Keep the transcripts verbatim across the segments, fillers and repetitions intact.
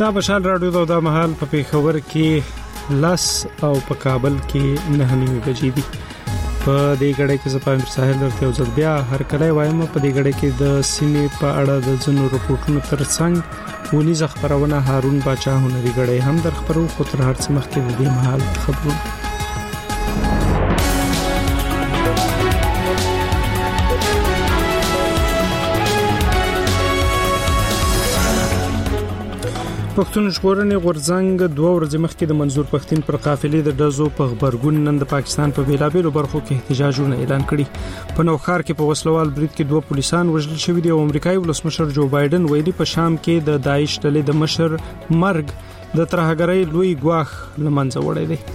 دا بشال راډیو دا مهال په پیښور کې لاس او په کابل کې نه نیمه بجې دي. په دې غړې کې زپایم ساحل درته او ځد بیا هر کله وایم په دې غړې کې د سیمې په اړه د ځنو رپورټونو ترڅنګ ونیز خبرونه هارون باچا هنري غړې هم در خبرو خو تر هر څه مخکې د دې مهال خبرونه. پښتون ژغورنې غورځنګ دوه ورځې مخکې د منظور پښتين پر قافلې د ډزو په خبرګون نن د پاکستان په بیلابېلو برخو کې احتجاجونه اعلان کړي. په نوخار کې په وسلوال برید کې دوه پولیسان وژل شوي دي او امریکایي ولسمشر جو بایدن ویلي په شام کې د داعش ډلې د مشر مرګ د ترهګرۍ لوی ګواښ لمنځه وړی دی.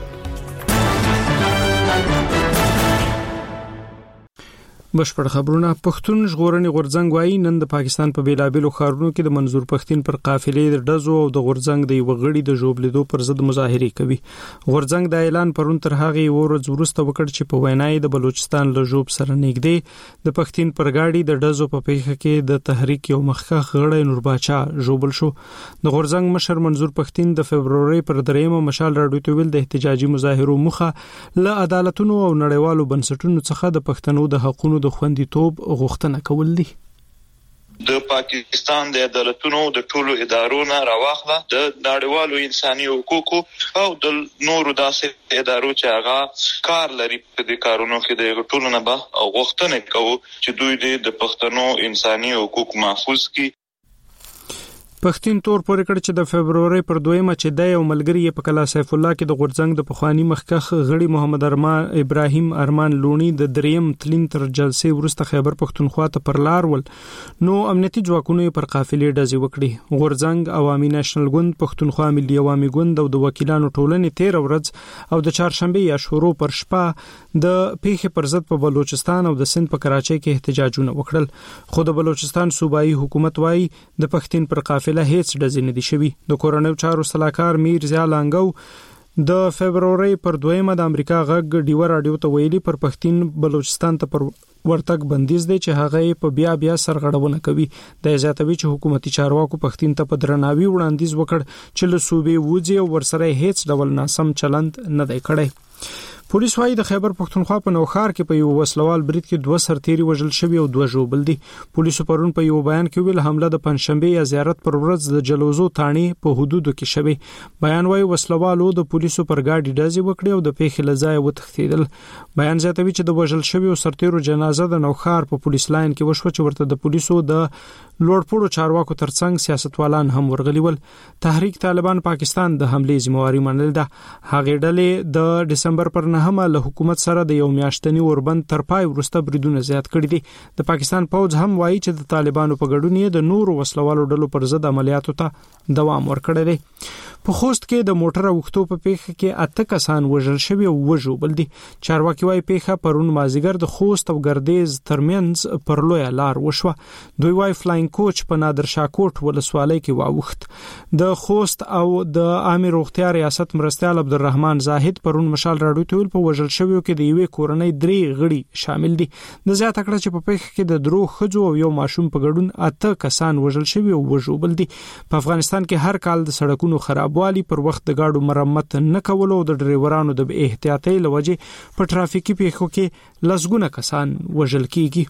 بشپړ خبرونه. پښتون ژغورنې غورځنګ وايي نن د پاکستان په بیلابېلو ښارونو کې د منظور پښتين پر قافلې د ډزو او د غورځنګ د وغړي د جوړلیدو پر ضد مظاهره کوي. غورځنګ د اعلان پرون تر هغه ورځ وروسته وکړ چې په وینای د بلوچستان له جوب سره نږدې د پښتين پر گاډي د ډزو په پیښه کې د تحریک یو مخکخ غړی نور باچا جوړل شو. د غورځنګ مشر منظور پښتين د فبرवरी پر دریمه مشال راډیو ته ویل د احتجاجي مظاهرو مخه له عدالتونو او نړیوالو بنسټونو څخه د پښتنو د حقوقو د خوندیتوب غوښتنه کول دي. د پاکستان د عدالتونو د ټولو ادارو نه راوخله د نړیوالو انساني حقوقو او د نورو داسې ادارو چې هغه کار لري په دې کارونو کې د ټولو نه به غوښتنه کوي چې دوی د پښتنو انساني حقوق محفوظ کړي. پښتين تور پورې کړ چې د فبرवरी پر دویمه چې د یو ملګری په کلا سیف الله کې د غورځنګ د پخوانی مخکخ غړي محمد ارمان ابراهيم ارمان لونی د دریم تلین تر جلسې ورسته خیبر پښتونخوا ته پر لار ول نو امنیتي ځواکونو پر قافلې ډزې وکړي. غورځنګ عوامي نېشنل ګوند پښتونخوا ملي عوامي ګوند او د وکیلانو ټولنې تیر ورځ او د چهارشنبه یا شورو پر شپه د پیښې پر ضد په بلوچستان او د سند په کراچۍ کې احتجاجونه وکړل. خو د بلوچستان صوبایي حکومت وايي د پښتين پر قافلې له هیڅ ډزې نه دي شوي. د کورونیو چارو صلاحکار میر ضیا لانګو د فبرवरी پر دویمه د امریکا غږ ډیو رادیو ته ویلي پر پښتين بلوچستان ته پر ورتګ بندیز دی چې هغه په بیا بیا سرغړونه کوي. د زیاتوي چې حکومتي چارواکو پښتين ته په درناوي وړاندیز وکړ چې له صوبې وځي او ورسره هیڅ ډول ناسم چلند نه دی کړی. پولیس وايي د خیبر پښتونخوا په نوخار کې په یو وسلوال برید کې دوه سرتيري وژل شوي او دوه ژوبل دي. پولیسو پرون په یو بیان کې ویل حمله د پنځشنبه یا زیارت پر ورځ د جلوزو تانی په حدودو کې شوی. بیان وايي وسلوالو د پولیسو پر گاډي ډزې وکړې او د پیښې لځای وتښتیدل. بیان زیاتوي چې د وژل شوي او سرتيرو جنازه د نوخار په پولیس لاین کې وشو چې ورته د پولیسو د لوړپوړو چارواکو ترڅنګ سیاستوالان هم ورغلي ول. تحریک طالبان پاکستان د حملې ذمہواری منل ده. هغه ډلې د دسمبر پر نهمه له حکومت سره د یو میاشتنی اوربند تر پای ورسته بریدونه زیات کړي دي. د پاکستان پوځ هم وایي چې د طالبانو په ګډون د نورو وسلوالو ډلو پر ضد عملیاتو ته دوام ورکړی دی. په خوست کې د موټر اوښتو په پیښه کې اته کسان وژل شوي او وژوبل دي. چارواکي وايي پیښه پرون مازیګر د خوست او ګردیز ترمنځ پر لوی لار وشوه. دوی وايي فلاینګ کوچ په نادر شاه کوټ ولسوالۍ کې واوښت. د خوست او د عامه روغتیا ریاست مرستیال عبدالرحمن زاهد پرون مشال راډیو ته ویل په وژل شویو کې د یوې کورنۍ درې غړي شامل دي. د زیاته کړه چې په پیښه کې د درو ښځو او یو ماشوم په ګډون اته کسان وژل شوي او وژوبل دي. په افغانستان کې هر کال د سړکونو خراب والی پر وخت د گاډو مرمت نه کول او د ډرایورانو د احتیاطي لوجه په ټرافیکي پیښو کې لسګونه کسان وژل کیږي.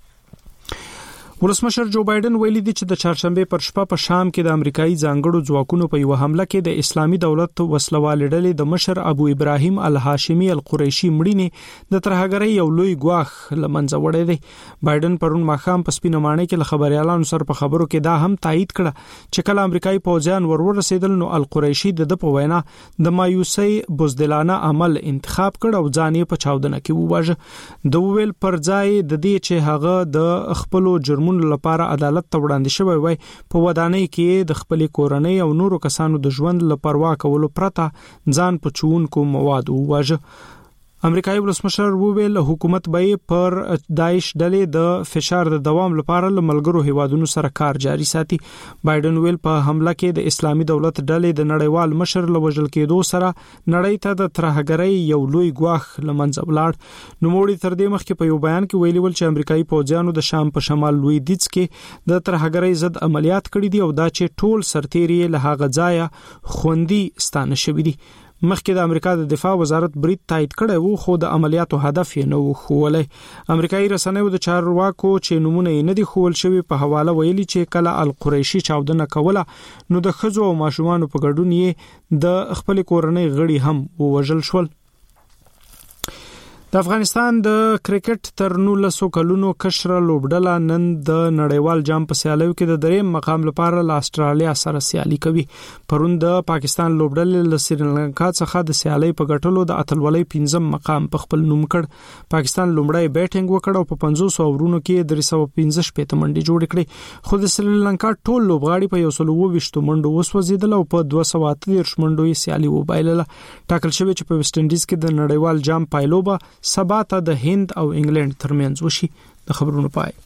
ولسمشر جو بایدن ویلي دی چې د چهارشنبه پر شپه په شام کې د امریکایي ځانګړو ځواکونو په یو حمله کې د اسلامي دولت وسلوال ډلې د مشر ابو ابراهيم الهاشمي القریشي مړینې د ترهګرۍ یو لوی ګواښ لمنځه وړی دی. بایدن پرون ماښام په سپینمانه کې له خبريالانو سره په خبرو کې دا هم تایید کړه چې کله امریکایي پوځیان ورور رسیدل نو القریشي د په وینا د مایوسي بزدلانه عمل انتخاب کړ او ځان یې په چاودنه کې وواژه. د ویل پر ځای د دې چې هغه د خپل جرمونو لپاره عدالت ته وړاندې شوی وای په ودانۍ کې د خپل کورنۍ او نورو کسانو د ژوند لپاره کولو پرته ځان په چونکو مواد وواژه. امریکایي ولسمشر وویل حکومت به پر داعش ډلې د فشار د دوام لپاره له ملګرو هیوادونو سره کار جاري ساتي. بایدن ویل په حمله کې د اسلامي دولت ډلې د نړیوال مشر له وژل کېدو سره نړۍ ته د ترهګرۍ یو لوی ګواښ لمنځه ولاړ. نوموړي تر دې مخکې په یو بیان کې ویلي ول چې امریکایي پوځیانو د شام په شمال لویدیځ کې د ترهګرۍ ضد عملیات کړي دي او دا چې ټول سرتیري له هغه ځایه خوندي ستانه شوي دي. مخکې د امریکا د دفاع وزارت برید تایید کړی وو خو د عملیاتو هدف یې نه و ښوولی. امریکایي رسنیو د چارواکو چې نمونه یې نه دي ښوول شوي په حواله ویلي چې کله القریشي چاودنه کوله نو د ښځو او ماشومانو په ګډون یې د خپل کورنۍ غړي هم ووژل شول. د افغانستان د کرکټ تر نولسو کلونو کشره لوبډله نن د نړیوال جام په سیالیو کې د دریم مقام لپاره له استرالیا سره سیالي کوي. پرون د پاکستان لوبډلې له سریلانکا څخه د سیالي په ګټلو د اتلولۍ پنځم مقام په خپل نوم کړ. پاکستان لومړی بیټینګ وکړ او په پنځوس اورونو کې درې سوه پنځه شپږ منډې جوړې کړې خو د سریلانکا ټول لوبغاړي په یو سل او اووه منډو وسوځیدل او په دوه سوه اته دېرش منډو یې سیالي وبایلله. ټاکل شوی چې په ویسټ انډیز کې د نړیوال جام پایلوبه سبا ته د هند او انګلند ترمنځ وشي. د خبرونو پای.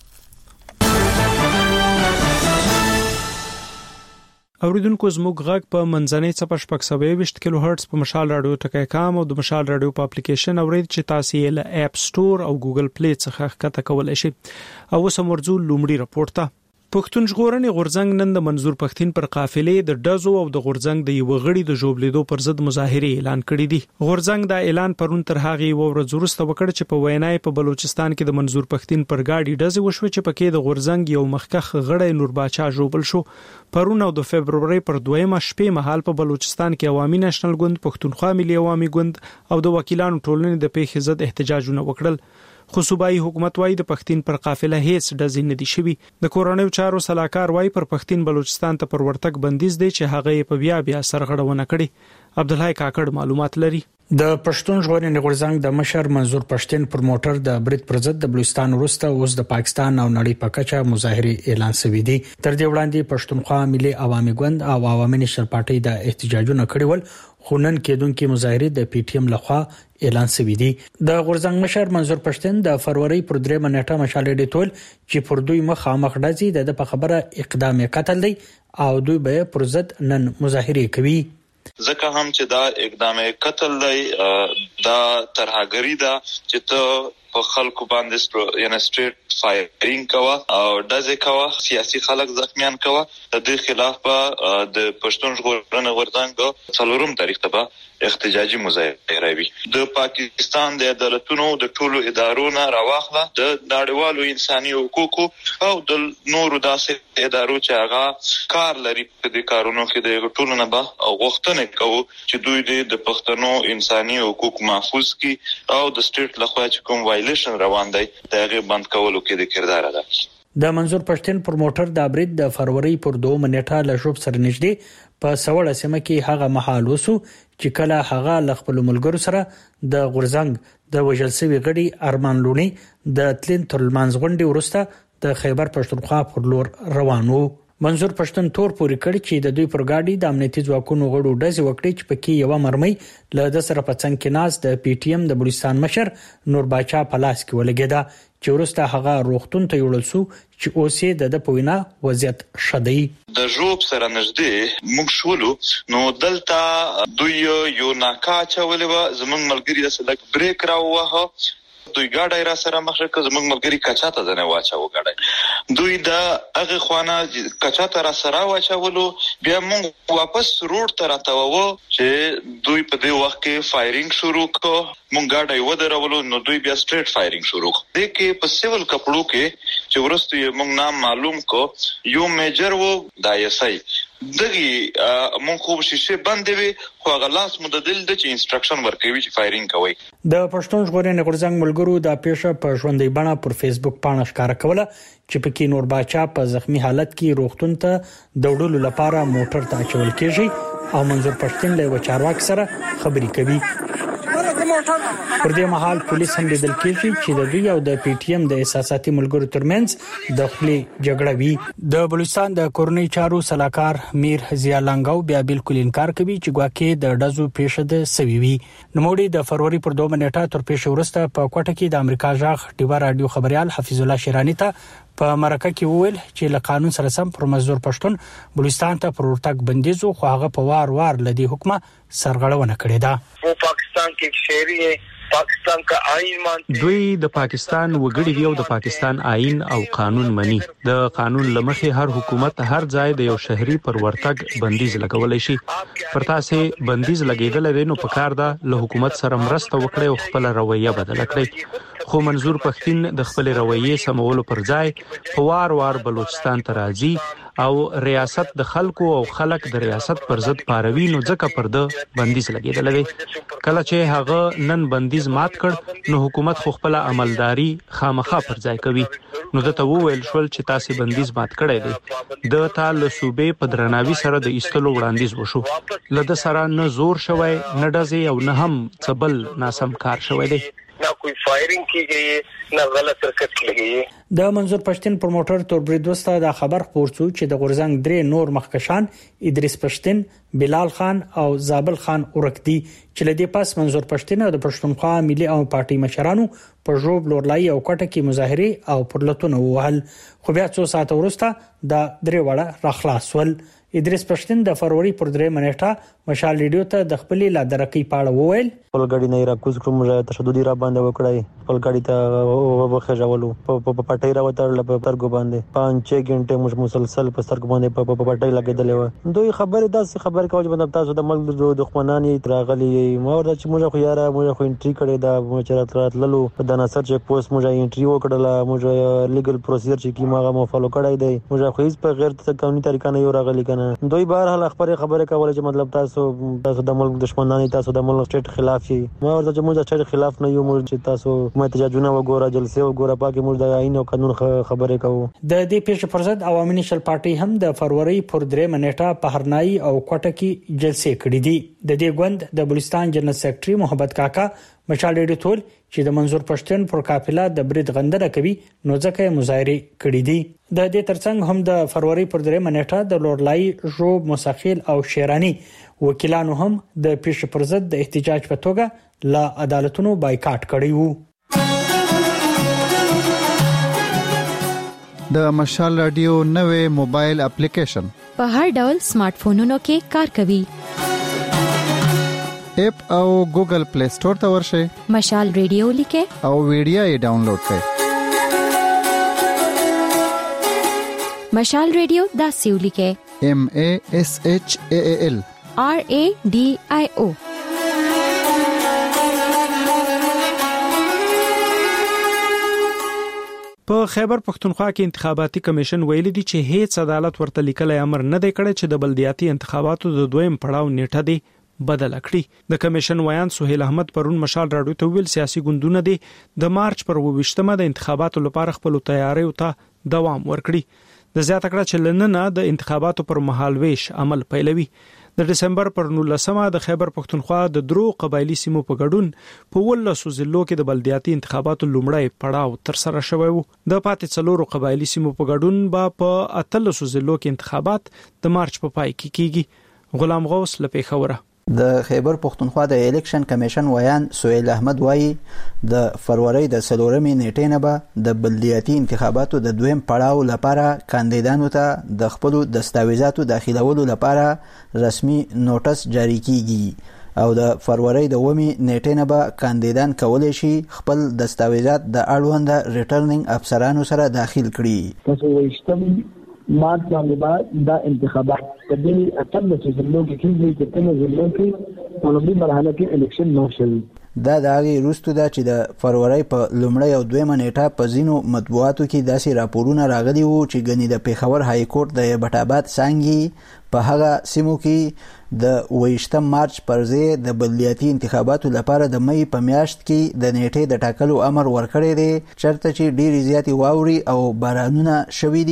اوریدونکو زموږ غږ په منځنۍ څپه شپږ سوه یوویشت کیلو هرتز په مشال رادیو ټکی کام او د مشال رادیو په اپلیکیشن اورید چې تاسو یې له اپ سٹور او ګوګل پلی څخه ښکته کولای شئ. او اوس مرزو لومړی راپورټ ته. پښتون ژغورنې غورځنګ نن د منظور پښتين پر قافلې د ډزو او د غورځنګ د یو غړي د جوړلیدو پر ضد مظاهره اعلان کړی دی. غورځنګ دا اعلان پرون تر هغه ورځ وروسته وکړ چې په وینای په بلوچستان کې د منظور پښتين پر گاډي ډزې وشو چې پکې د غورځنګ یو مخکخ غړی نور باچا جوړبل شو. پرون او د فبرवरी پر دویمه شپې مهال په بلوچستان کې عوامي نېشنل ګوند، پښتونخوا ملي عوامي ګوند او د وکیلانو ټولنې د پیښې ضد احتجاجونه وکړل. خو صوبایي حکومت وايي د پښتين پر قافله هیڅ ډزې نه دي شوي. د کورونیو چارو صلاحکار وايي پر پښتين بلوچستان ته پر ورتګ بندیز دی چې هغه په بیا بیا سرغړونه کړي. عبدالحی کاکړ معلومات لري. د پښتون ژغورنې غورځنګ د مشر منظور پښتين پر موټر د برید پر ضد د بلوچستان وروسته اوس د پاکستان او نړۍ په کچه مظاهره اعلان شوې دي. تر دې وړاندې پښتونخوا ملي عوامي ګوند او عوامي نېشنل پارټي د احتجاجونه کړي ول خو نن کېدونکې مظاهره د پی ټی ایم لخوا اعلان شوې دي. د غورځنګ مشر منظور پښتين د فروری پر درېمه نیټه مشالې ډیټول چې پر دوی مخامخ ډزې د په خبره اقدام قتل دی او دوی به پر ضد نن مظاهره کوي. ځکه هم چې دا اقدام قتل دی دا ترهګری ده چې ته په خلکو باندې یعنی سټریټ فایرینګ کوا او دځه کوا سیاسي خلک زخمیان کوا. د دې خلاف په د پښتون ژغورنې غورځنګ څلورم تاریخ ته احتجاجي مظاهره وی. د پاکستان د عدالتونو د ټولو ادارو نه راوخله د نړیوالو انساني حقوقو او د نورو داسې ادارو چې هغه کار لري په دې کارونو کې د ټولو نه به غوښتنه کوي چې دوی د پښتنو انساني حقوق محفوظ کړي او د سټیټ لخوا چې کوم وایلیشن روان دی دا غي بند کولو کې د کردار ادا کړي. د منظور پښتين پر موټر د برید د فروری پر دوه نیټه له شوب سره نږدې په سوړه سیمه کې هغه محل وسو چې کله هغه ل خپل ملګرو سره د غورځنګ د وژل شوی غړي ارمان لونی د تلین تر منځغونډي ورسته د خیبر پښتونخوا پر لور روان وو. منظور پښتون تور پوري کړ چې د دوی پر گاډي د امنیتي ځواکونو غړو ډزې وکړي چې پکې یو مرمۍ له د سره په څنګ کې ناز د پی ټی ایم د بلوچستان مشر نور باچا پلاس کې ولګیدا چې ورسته هغه روغتون ته یوړل شو چې اوسې د د پوینا وضعیت شدی. د جوب سره نږدې موږ شولو نو دلته دوی یو ناکا چولې و زمونږ ملګری د سلک بریک راووه دوی ګاډي را سره مخ کړ زمونږ ملګری کچاته ځنه واچاو ګاډي دوی د هغه خوانه کچاته را سره واچولو بیا موږ واپس روډ ته راتاوو چې دوی په دې وخت کې فایرینګ شروع کړ. موږ ګاډي ودرولو نو دوی بیا سټریټ فایرینګ شروع کړ. د کې په سیول کپړو کې چې ورسته یې موږ نام معلوم کو یو میجر وو دایسای دغه مونږ خو شیشه باندې وي خو غلاس مددل د چ انستراکشن ورکوي چې فایرینګ کوي. د پښتون ژغورنې غورځنګ ملګرو د پیښه په ژوندۍ بڼه پر فیسبوک باندې ښکارا کوله چې پکې نور باچا په زخمی حالت کې روغتون ته د وړلو لپاره موټر ته اچول کېږي او منظور پښتين له وچارواک سره خبرې کوي. پر دې مهال پولیس هم لیدل کېږي چې د دوی او د پی ټی ایم د احساساتي ملګرو ترمنځ د خپل جګړه وي. د بلوچستان د کورنۍ چارو سلاکار میر ضیا لنګاو بیا بالکل انکار کوي چې ګواکې د ډزو پیښه د سوي وي. نوموړي د فروری پر دوه منټه تر پیښه ورسته په کوټه کې د امریکا ژغ ډیوا رادیو خبريال حفیظ الله شیرانی ته په مرکه کې وویل چې له قانون سره سم پر مزدور پښتون بلوچستان ته پر ورتګ بندیزو خو هغه په وار وار لدی حکومت سرغړونه کړې ده. وہ پاکستان کې شهري ہے، پاکستان کا آئین مانتے، دوی د پاکستان وګړي دی او د پاکستان آئین او قانون مني. د قانون لمخې هر حکومت هر ځای د یو شهري پر ورتګ بندیز لګولای شي. پر تاسو بندیز لګیدل دی نو پکار ده له حکومت سره مرسته وکړي او خپل رویه بدل کړي. خو منظور پښتين د خپل رویه سمولو پر ځای په وار وار بلوچستان ته راځي او ریاست د خلکو او خلک د ریاست پر ضد پاروي نو ځکه پر د بندیز لګیدل دی. کله چې هغه نن بندیز مات کړ نو حکومت خو خپل عملداري خامخا پر ځای کوي. نو د ته وویل شول چې تاسو بندیز مات کړی دی. د تال صوبې په درناوي سره د ایستلو وړاندیز وشو. لده سره نه زور شوی نه ډزې او نه هم څبل ناسم کار شوی دی. نہ کوئی فائرنگ کی گئی ہے نہ غلط حرکت کی گئی ہے. د منظور پښتين پروموټر تور برید وسته د خبر خبر شو چې د غورزنګ درې نور مخکشان ادریس پښتين، بلال خان او زابل خان ورکدي چې لدی پاس منظور پښتين او د پښتونخوا ملي او پارټي مشرانو په جوب لورلای او کوټه کې مظاهره او پرلتون وهل. خو بیا څو ساعت وروسته د درې وړه راخلاص ول. ادریس پښتين د فروری پر درې منېټه مشال ریډیو ته د خپل لادرکی پاړه وویل خپل غاډي نه راکوز کوم تشدد را باندې وکړای. خپل غاډي ته وبخښولو په پټای را وترل په ترګو باندې پانچ غنټه مش مسلسل په سترګو باندې په پټای لګیدل و. دوی خبره داسې خبر کوي چې تاسو د ملک د دښمنانی تراغلي مور چې موږ خو یاره موږ خو انټری کړی دا مچرات راتللو په دناصر چک پوسټ موږ انټری وکړل موږ لیګل پروسیجر چې کی ماغه مو فالو کړی دی موږ خو هیڅ په غیر قانوني طریقه نه یو راغلی کنه. دوی بهر حال خبره خبره کوله چې مطلب تاسو تاسو د ملک دښمنانی تاسو د ملک سټیټ خلاف یې. ما ورته چې موږ سټیټ خلاف نه یو موږ چې تاسو متجاجونه وګوره جلسه وګوره پاکي موږ د آئین او قانون خبره کوو. د دې پیښې پر ضد عوامي نشل پارټي هم د فروری پر درې منېټه په هرنای او کوټه کې جلسې کړې دي. د دې غوند د بلوچستان جنرال سیکریټري محمد کاکا مشال ډېر ټول چې د منظور پښتون پر قافله د برید غندنه کوي نو ځکه مظاهره کړې دي. د دې ترڅنګ هم د فروری پر درې منېټه د لورلای جوب مسخیل او شیرانی وکیلانو هم د پیښې پر ضد د احتجاج په توګه لا عدالتونو بایکاټ کړی وو. د مشال رادیو نوې موبایل اپلیکیشن په هر ډول سمارټ فونونو کې کار کوي. اپ او ګوګل پلی سٹور ته ورشئ. مشال ریډیو لیکه او ویډیو یې ډاونلوډ کړئ. مشال ریډیو دا سیو لیکه M A S H A A L R A D I O. په خیبر پښتونخوا کې انتخاباتي کمیشن ویلي دی چې هیڅ عدالت ورته لیکلای امر نه دی کړی چې د بلدیاتي انتخاباتو د دویم پړاو نیټه دی بدل کړی. د کمیشن ویان سہیل احمد پرون مشال راډیو ته ویل سیاسي ګوندونه دي د مارچ پر ویشتمه د انتخاباتو لپاره خپل تیاری او ته دوام ورکړي. د زیاته کړه چې لننه د انتخاباتو پر مهال ویش عمل پیلوي. د دسمبر پر نولسمه د خیبر پښتونخوا د درو قبایلی سیمو په ګډون په ولسو ضلعو کې د بلدیاتي انتخاباتو لومړی پړاو تر سره شوی وو. د پاتې څلورو قبایلی سیمو په ګډون به په اتلسو ضلعو کې انتخابات د مارچ په پای کې کیږي. غلام غوث له پیښوره. د خیبر پښتونخوا د الیکشن کمیشن ویان سہیل احمد وایي د فروری د څلورمې نیټې نه به د بلدیاتي انتخاباتو د دویم پړاو لپاره کاندیدانو ته د خپل دستاویزاتو داخلولو لپاره رسمي نوټس جاری کیږي او د فروری د اوومې نیټې نه به کاندیدان کولی شي خپل دستاویزات د اړوند ریټرنینګ افسرانو سره داخل کړي. تاسو وایستم مارچ باندې بعد دا انتخابات د دې اتل چې زموږ کې کېږي چې تنه زموږ کې په لومړي مرحله کې الیکشن نه شوي. دا د هغې وروسته ده چې د فروری په لومړۍ او دویمه نیټه په ځینو مطبوعاتو کې داسې راپورونه راغلي وو چې ګنې د پیښور های کورټ د ایبټ آباد څانګې په هغه سیمو کې د اوویشتم مارچ پر ځای د بلدیاتي انتخاباتو لپاره د مۍ په میاشت کې د نیټې د ټاکلو امر ورکړی دی چېرته چې ډېرې زیاتې واورې او بارانونه شوي دي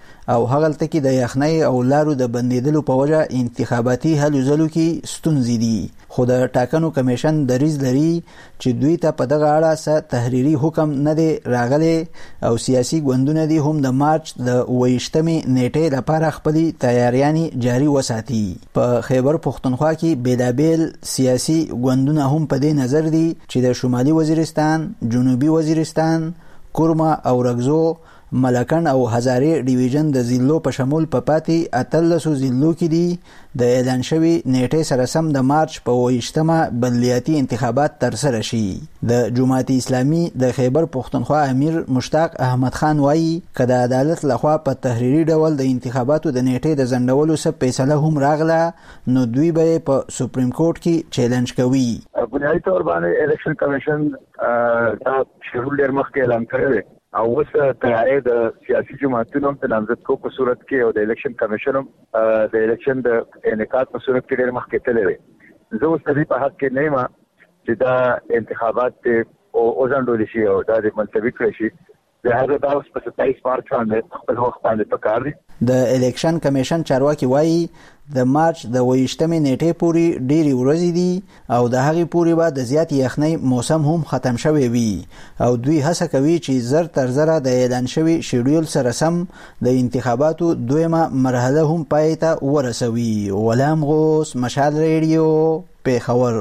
او هغلته کې د یخنۍ او لارو د بندیدلو په وجه انتخاباتي هلو ځلو کې ستونزې دي. خو د ټاکنو کمیشن دریځ لري چې دوی ته په دغه اړه څه تحریري حکم نه دی راغلی او سیاسي ګوندونه دي هم د مارچ د اوویشتمې نیټې لپاره خپلې تیاریانې جاري وساتي. په خیبر پښتونخوا کې بېلابېل سیاسي ګوندونه هم په دې نظر دي چې د شمالي وزیرستان، جنوبي وزیرستان، کورما او رګزو، ملکن او هزارې ډیویژن د ضلعو په شمول په پاتې اتلسو ضلعو کې دي د اعلان شوي نیټې سره سم د مارچ په اوویشتمه بلدیاتي انتخابات ترسره شي. د جماعت اسلامي د خیبر پښتونخوا امیر مشتاق احمد خان وایي که د عدالت لخوا په تحریري ډول د انتخاباتو د نیټې د ځنډولو څه فیصله هم راغله نو دوی به په سپریم کورټ کې چیلنج کوي. بنیادي طور باندې الیکشن کمیشن دا شیډول ډېر مخکې اعلان کړی دی او اوس تیاری د سیاسي جماعتونو د نامزد کو په صورت کې او د الیکشن کمیشن د الیکشن د انعقاد په صورت کې ډېر مخکې تللی دی. زه اوس د دې په حق کې نه یم چې دا انتخابات او وځنډول شي او دا د ملتوي کړی شي. د هغه دا اوس په ستایس مارچ باندې خپل وخت باندې پکار دي. د الیکشن کمیشن چارواکي وایي د مارچ د اوویشتمې نیټې پورې ډېرې ورځې دي او د هغې پورې به د زیات یخنۍ موسم هم ختم شوی وي او دوی هڅه کوي چې زر تر زره د اعلان شوي شیډول سره سم د انتخاباتو دویمه مرحله هم پای ته ورسوي. غلام غوث، مشال ریډیو، پیښور.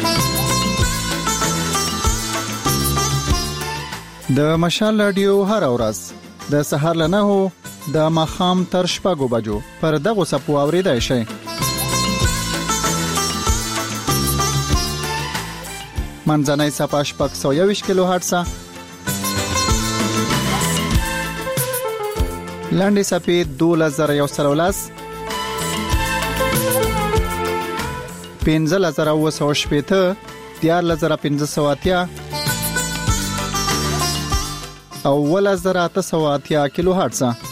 د مشال رادیو هر ورځ د سهار له نهو د ماښام تر شپږو بجو پر دغو څپو اورېدای شئ. منځنۍ څپه شپږ سوه یوویشت کیلو هرټزه، لنډې څپې دولس زره یو سل او لس، پنځلس زره اوه سوه شپېته، دیارلس زره پنځه سوه اتیا او اوولس زره اته سوه اتیا کیلو هرټزه.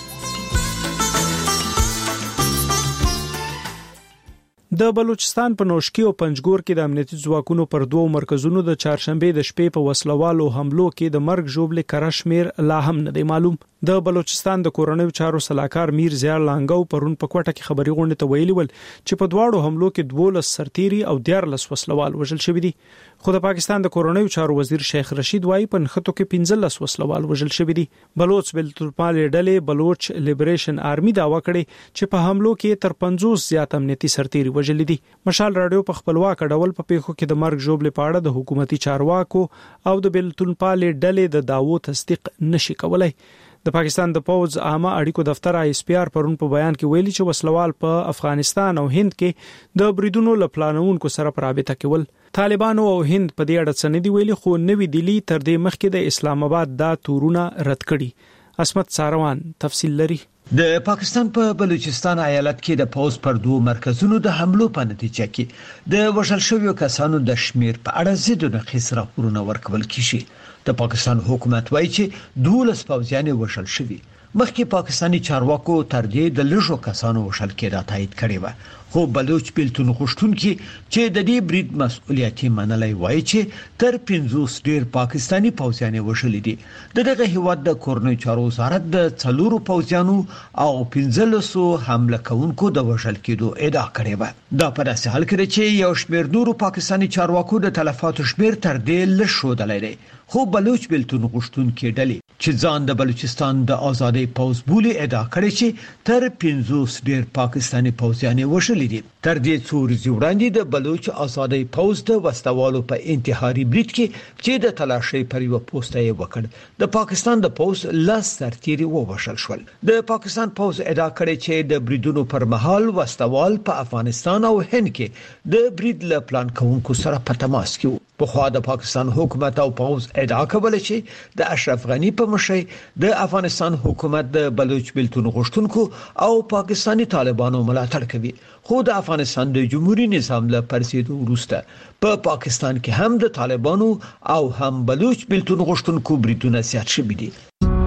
د بلوچستان په نوشکی او پنجګور کې د امنیتي ځواکونو پر دوو مرکزونو د چهارشنبه د شپې په وسلوالو حملو کې د مرګ ژوبلې کره شمیر لا هم نه دی معلوم. د بلوچستان د کورنیو چارو سلاکار میر زیار لانګو پرون په کوټه کې خبري غونډه ته ویلي ول چې په دواړو حملو کې دولس سرتيري او دیارلس وسلوال وژل شوی دي. خو د پاکستان د کورنیو چارو وزیر شیخ رشید وایي په نښتو کې پنځلس وسلوال وژل شوی دي. بلوچ بلتلپال ډلې بلوچ لیبریشن آرمي داوا کړې چې په حملو کې تر پنځوس زیات امنیتي سرتيري وژل دي. مشال رادیو په خپلواک ډول په پیښو کې د مرګ ژوبلې په اړه د حکومتي چارواکو او د بلتلپال ډلې د داوو تصدیق نشي کولای. د پاکستان د پوز عامه اړیکو دفتر آی اس پی آر پرون په بیان کې ویلي چې وسلوال په افغانستان او هند کې د بریدونو لپلانونکو سره په رابطه کې ول. طالبانو او هند په دې اړه څه نه دی ویلي خو نوې دلی تر دې مخکې د اسلام آباد دا تورونه رد کړي. اسمت ساروان تفصیل لري. د پاکستان په بلوچستان ایالت کې د پوز پر دوه مرکزونو د حملو په نتیجه کې د وژل شویو کسانو د شمیر په اړه زیاتونه خسره راپورونه ورکول کیږي. د پاکستان حکومت وایي چې دولس پوځیان وژل شوي. مخکې پاکستانی چارواکو تر دې د لږو کسانو وژل کېدا تایید کړی و. خو بلوچ بیلتون غوښتونکي چې د دې برید مسؤلیت منلای وایي چې تر پنځوس ډیر پاکستانی پوځیان وژل دي. دغه هیواد د کورنیو چارو وزارت د څلورو پوځیانو او پنځلسو حمله کوونکو د وژل کېدو ادعا کړې و. دا په داسې حال کې چې یو شمېر نورو پاکستانی چارواکو د تلفاتو شمېر تر دې لږ ښودلی دی. خو بلوچ بیلتون غوښتونکي ډلې چې ځان د بلوچستان د ازادۍ پوځ بولي ادعا کړې چې تر پنځوس ډیر پاکستانی پوځیان وژل دي. تر دې څو ورځې وړاندې د بلوچ ازادۍ پوځ د وسوالو په انتحاري برید کې چې د تلاشۍ پر یو پوسټ یې وکړ د پاکستان د پوځ لاس سرتیري ووژل شول. د پاکستان پوځ ادعا کړې چې د بریدونو پر مهال وسوال په افغانستان او هند کې د برید له پلان کوونکو سره په تماس کې وو. په خوا د پاکستان حکومت او پوځ ادعا کوله چې د اشرف غنی په مشرۍ د افغانستان حکومت د بلوچ بیلتون غوښتونکو او پاکستانی طالبانو ملاتړ کوي. خو د افغانستان د جمهوریت نظام له پرسیدو وروسته په پا پاکستان کې هم د طالبانو او هم بلوچ بیلتون غوښتونکو بریدونه زیات شوي دي.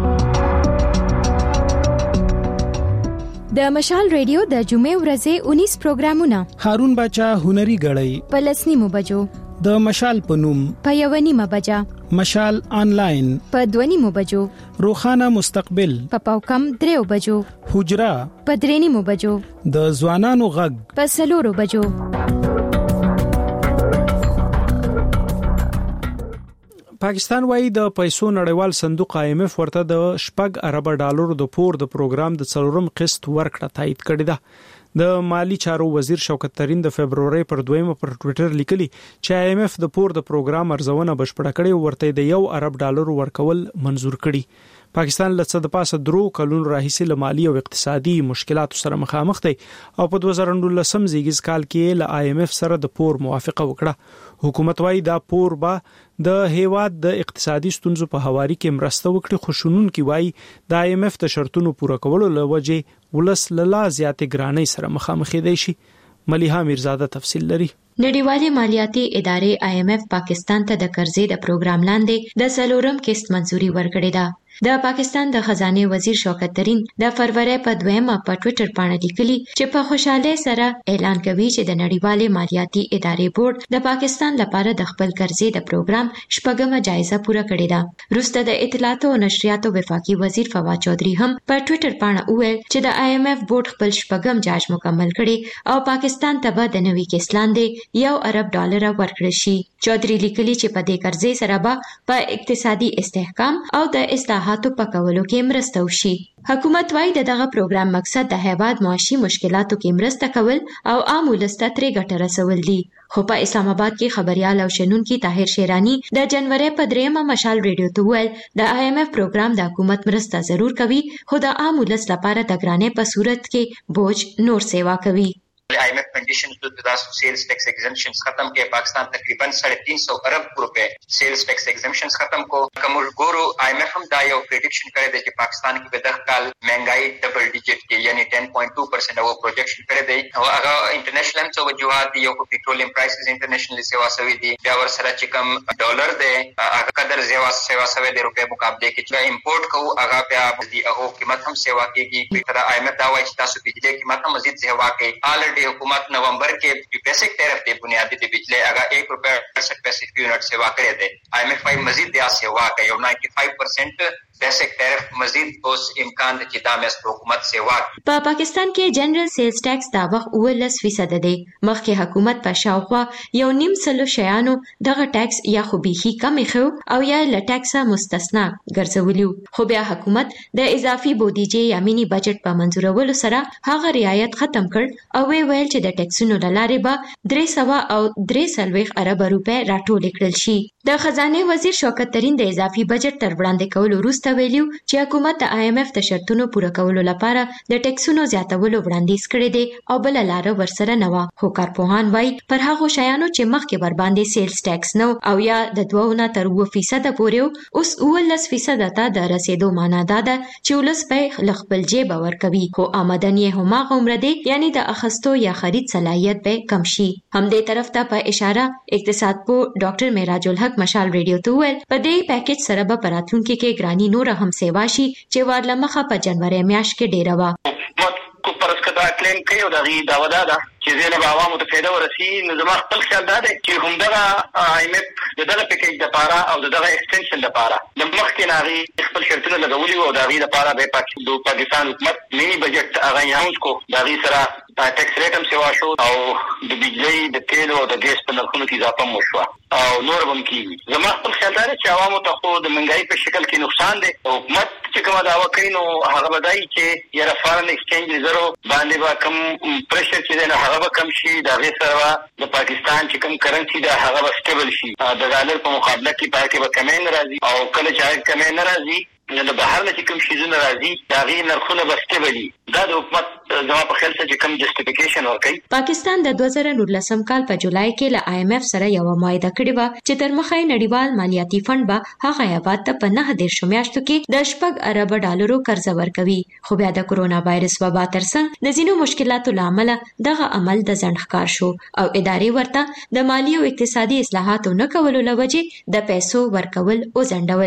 د مشال ریډیو د جمعې ورځې اونیس پروګرامونه هارون بچا هنري غړی په لسنیمو بجو د مشال په نوم په یو نیمه بجا، مشال آنلاین په دوه نیمو بجو، روخانه مستقبل په پاوکم دریو بجو، حجرا په درې نیمو بجو، د ځوانانو غږ په څلورو بجو. پاکستان وايي د پیسو نړیوال صندوق آی ایم ایف ورته د شپږ ارب ډالرو د پور د پروګرام د څلورم قسط ورکړه تایید کړې ده. د مالی چارو وزیر شوکت ترين د فبرवरी پر دویمه پر ټوئیټر لیکلي چې آی ایم ایف د پور د پروګرام ارزونه بشپړه کړې ورته د یو ارب ډالر ورکول منزور کړي. پاکستان لڅ د پاسه درو کلونو راهیسې له مالی او اقتصادي مشکلاتو سره مخامخ دی او په دوه زره نولسم زیږیز کال کې له آی ایم ایف سره د پور موافقه وکړه. حکومت وايي دا پور به د هیواد د اقتصادي ستونزو په حواله کې مرسته وکړي، خو شنون کې وايي د آی ایم ایف د شرطونو پوره کولو لوجه ولس لا زیاتې ګرانۍ سره مخامخ دی شي. ملیحه میرزاده تفصیل لري. نړیوالې مالیاتي ادارې آی ایم ایف پاکستان ته د قرضې د پروګرام لاندې د څلورم قسط منزوري ورکړې ده. د پاکستان د خزانه وزیر شوکت ترين د فروری په دویمه په ټوئیټر باندې لیکلي چې په خوشاله سره اعلان کوي چې د نړیوالې مالیاتي ادارې بورډ د پاکستان لپاره د خپل قرضې د پروګرام شپږمه جایزه پوره کړې ده. وروسته د اطلاعات او نشریاتو وفاقي وزیر فواد چودھری هم په ټوئیټر باندې وویل چې د آی ایم ایف بورډ خپل شپږم جاج مکمل کړي او پاکستان ته به د نوي قسط لاندې یو ارب ډالر ورکړل شي. چودھری لیکلي چې په دې قرضې سره به په اقتصادي استحکام او د اصلاحاتو په کولو کې مرسته وشي. حکومت وايي دغه پروګرام مقصد د هیواد معاشي مشکلاتو کې مرسته کول او عام ولس ته ترې ګټه رسول دي. خو په اسلام آباد کې خبريال او شنونکي طاهر شیرانی د جنوري په دریمه مشال ریډیو ته ویل د آی ایم ایف پروګرام د حکومت مرسته ضرور کوي، خو د عام ولس لپاره د ګرانۍ په صورت کې بوج نور سیوا کوي. آئی ایم ایف کنڈیشن تو سیلز ٹیکس ایگزمپشنز ختم کے پاکستان تقریباً ساڑھے تین سو ارب روپے سیلز ٹیکس ایگزمپشنز ختم کو کمر گورو آئی ایم ایف ہم دا یو پریڈکشن کرے دے کہ پاکستان کی بدخ کال مہنگائی ڈبل ڈیجٹ کے یعنی ٹین پوائنٹ ٹو پرسینٹ وہ پروجیکشن کرے دے اگر انٹرنیشنل تو وجوہات دی یو پیٹرولیم پرائسز انٹرنیشنلی سیوا سوی دی بیاور سرا چکم ڈالر دے اگر قدر سیوا سیوا سوی دے روپے مقابلے کی جو امپورٹ کو اگر بیا دی اگو قیمت ہم سیوا کی گی طرح آئی ایم ایف دعوی چتا سو بجلی قیمت ہم مزید سیوا کے آلریڈی حکومت نومبر کے بیسک ٹیرف دے بنیادی دے بجلی اگر ایک روپے اڑسٹھ پیسے فی یونٹ سیوا کرے دے آئی ایم ایف آئی مزید دیا سیوا کرے اور نائنٹی فائیو پرسینٹ بیسک ٹیرف مزید اس امکان د چې دا مست حکومت سیوا. په پاکستان کې جنرال سیلز ټیکس دا وخت اوولس فیصد دی. مخکې حکومت په شاوخوا یو نیم سلو شیانو دغه ټیکس یا خو بیخي کمې خو او یا له ټیکسه مستثنا ګرځولیو، خو بیا حکومت د اضافي بودیجې یا مینی بجټ په منزورولو سره هغه رعایت ختم کړ او وی ویل چې د ټیکسونو لاره به درې سوه او درې څلوېښت ارب روپۍ راټولې کړل شي. د خزانه وزیر شوکت ترين د اضافي بجټ تر وړاندې کولو وروسته ویلو چې حکومت د آی ایم ایف د شرطونو پوره کولو لپاره د ټیکسونو زیاتولو وړاندیز کړی دی او بل لار ورسره نه و. خو کارپوهان وایي پر هغه شیانو چې مخکې ور باندې سیلز ټیکس نو او یا د دوه نه تر اووه فیصد پورې اوس اوولس فیصد ته د رسیدو معنا ده چې ولس په خپل جیب ورکوي، خو آمدنی هم هغه عمر دی یعنی د اخستو یا خرید صلاحیت به کم شي. همدې طرف ته په اشاره اقتصاد پو ډاکټر معراج الحق مشال ریډیو ته ویل په دې پیکیج سره به پراتونکو کې ګرانی نور هم سیوا شي چې ورله مخه په جنوري میاشت کې ډیره و. کو پرسکتا کلیم کوي او دغه داوا ده چې زه له عوامو ته فایده ورسي. نو زما خپل خیال ده چې همدغه آی ایم ایف دغه پیکیج د پاره او دغه ایکستنشن د پاره د مخکې ناغي خپل شرطونه لګولي او دغه د پاره به پاکستان حکومت مینی بجټ هغه یانس کو دغه سره ټیکس ریټ هم سیوا شو او د بجلی د تیل او د ګیس په نرخونو کې اضافه مو شو او نور هم کیږي. زما خپل خیال ده چې عوامو ته خو د منګای په شکل کې نقصان دی. حکومت چې کومه دعوا کوي نو هغه بدای چې یاره فارن ایکسچینج ریزرو باندې با کم پرشر چې نه هغه به کم شي، د هغې سره د پاکستان چې کوم کرنسي ده هغه به سټیبل شي، د ډالر په مقابله کې پای کې به کمې نه راځي او کله چې هغه کمې نه راځي نو د بهر نه چې کوم شیزونه راځي د هغې نرخونه به سټیبل وي. دا د حکومت زما په خیال سره چې کوم جسټیفیکیشن ورکوي. پاکستان د دوه زره نولسم کال په جولای کې له آی ایم ایف سره یوه معاهده کړې وه چې تر مخه یې نړیوال مالیاتي فنډ به هغه هیواد ته په نهه دېرشو میاشتو کې د شپږ اربه ډالرو قرضه ورکوي. خو بیا د کرونا وایرس وبا ترڅنګ د ځینو مشکلاتو له امله دغه عمل د ځنډ ښکار شو او ادارې ورته د مالي او اقتصادي اصلاحاتو نه کولو له وجې د پیسو ورکول وځنډول.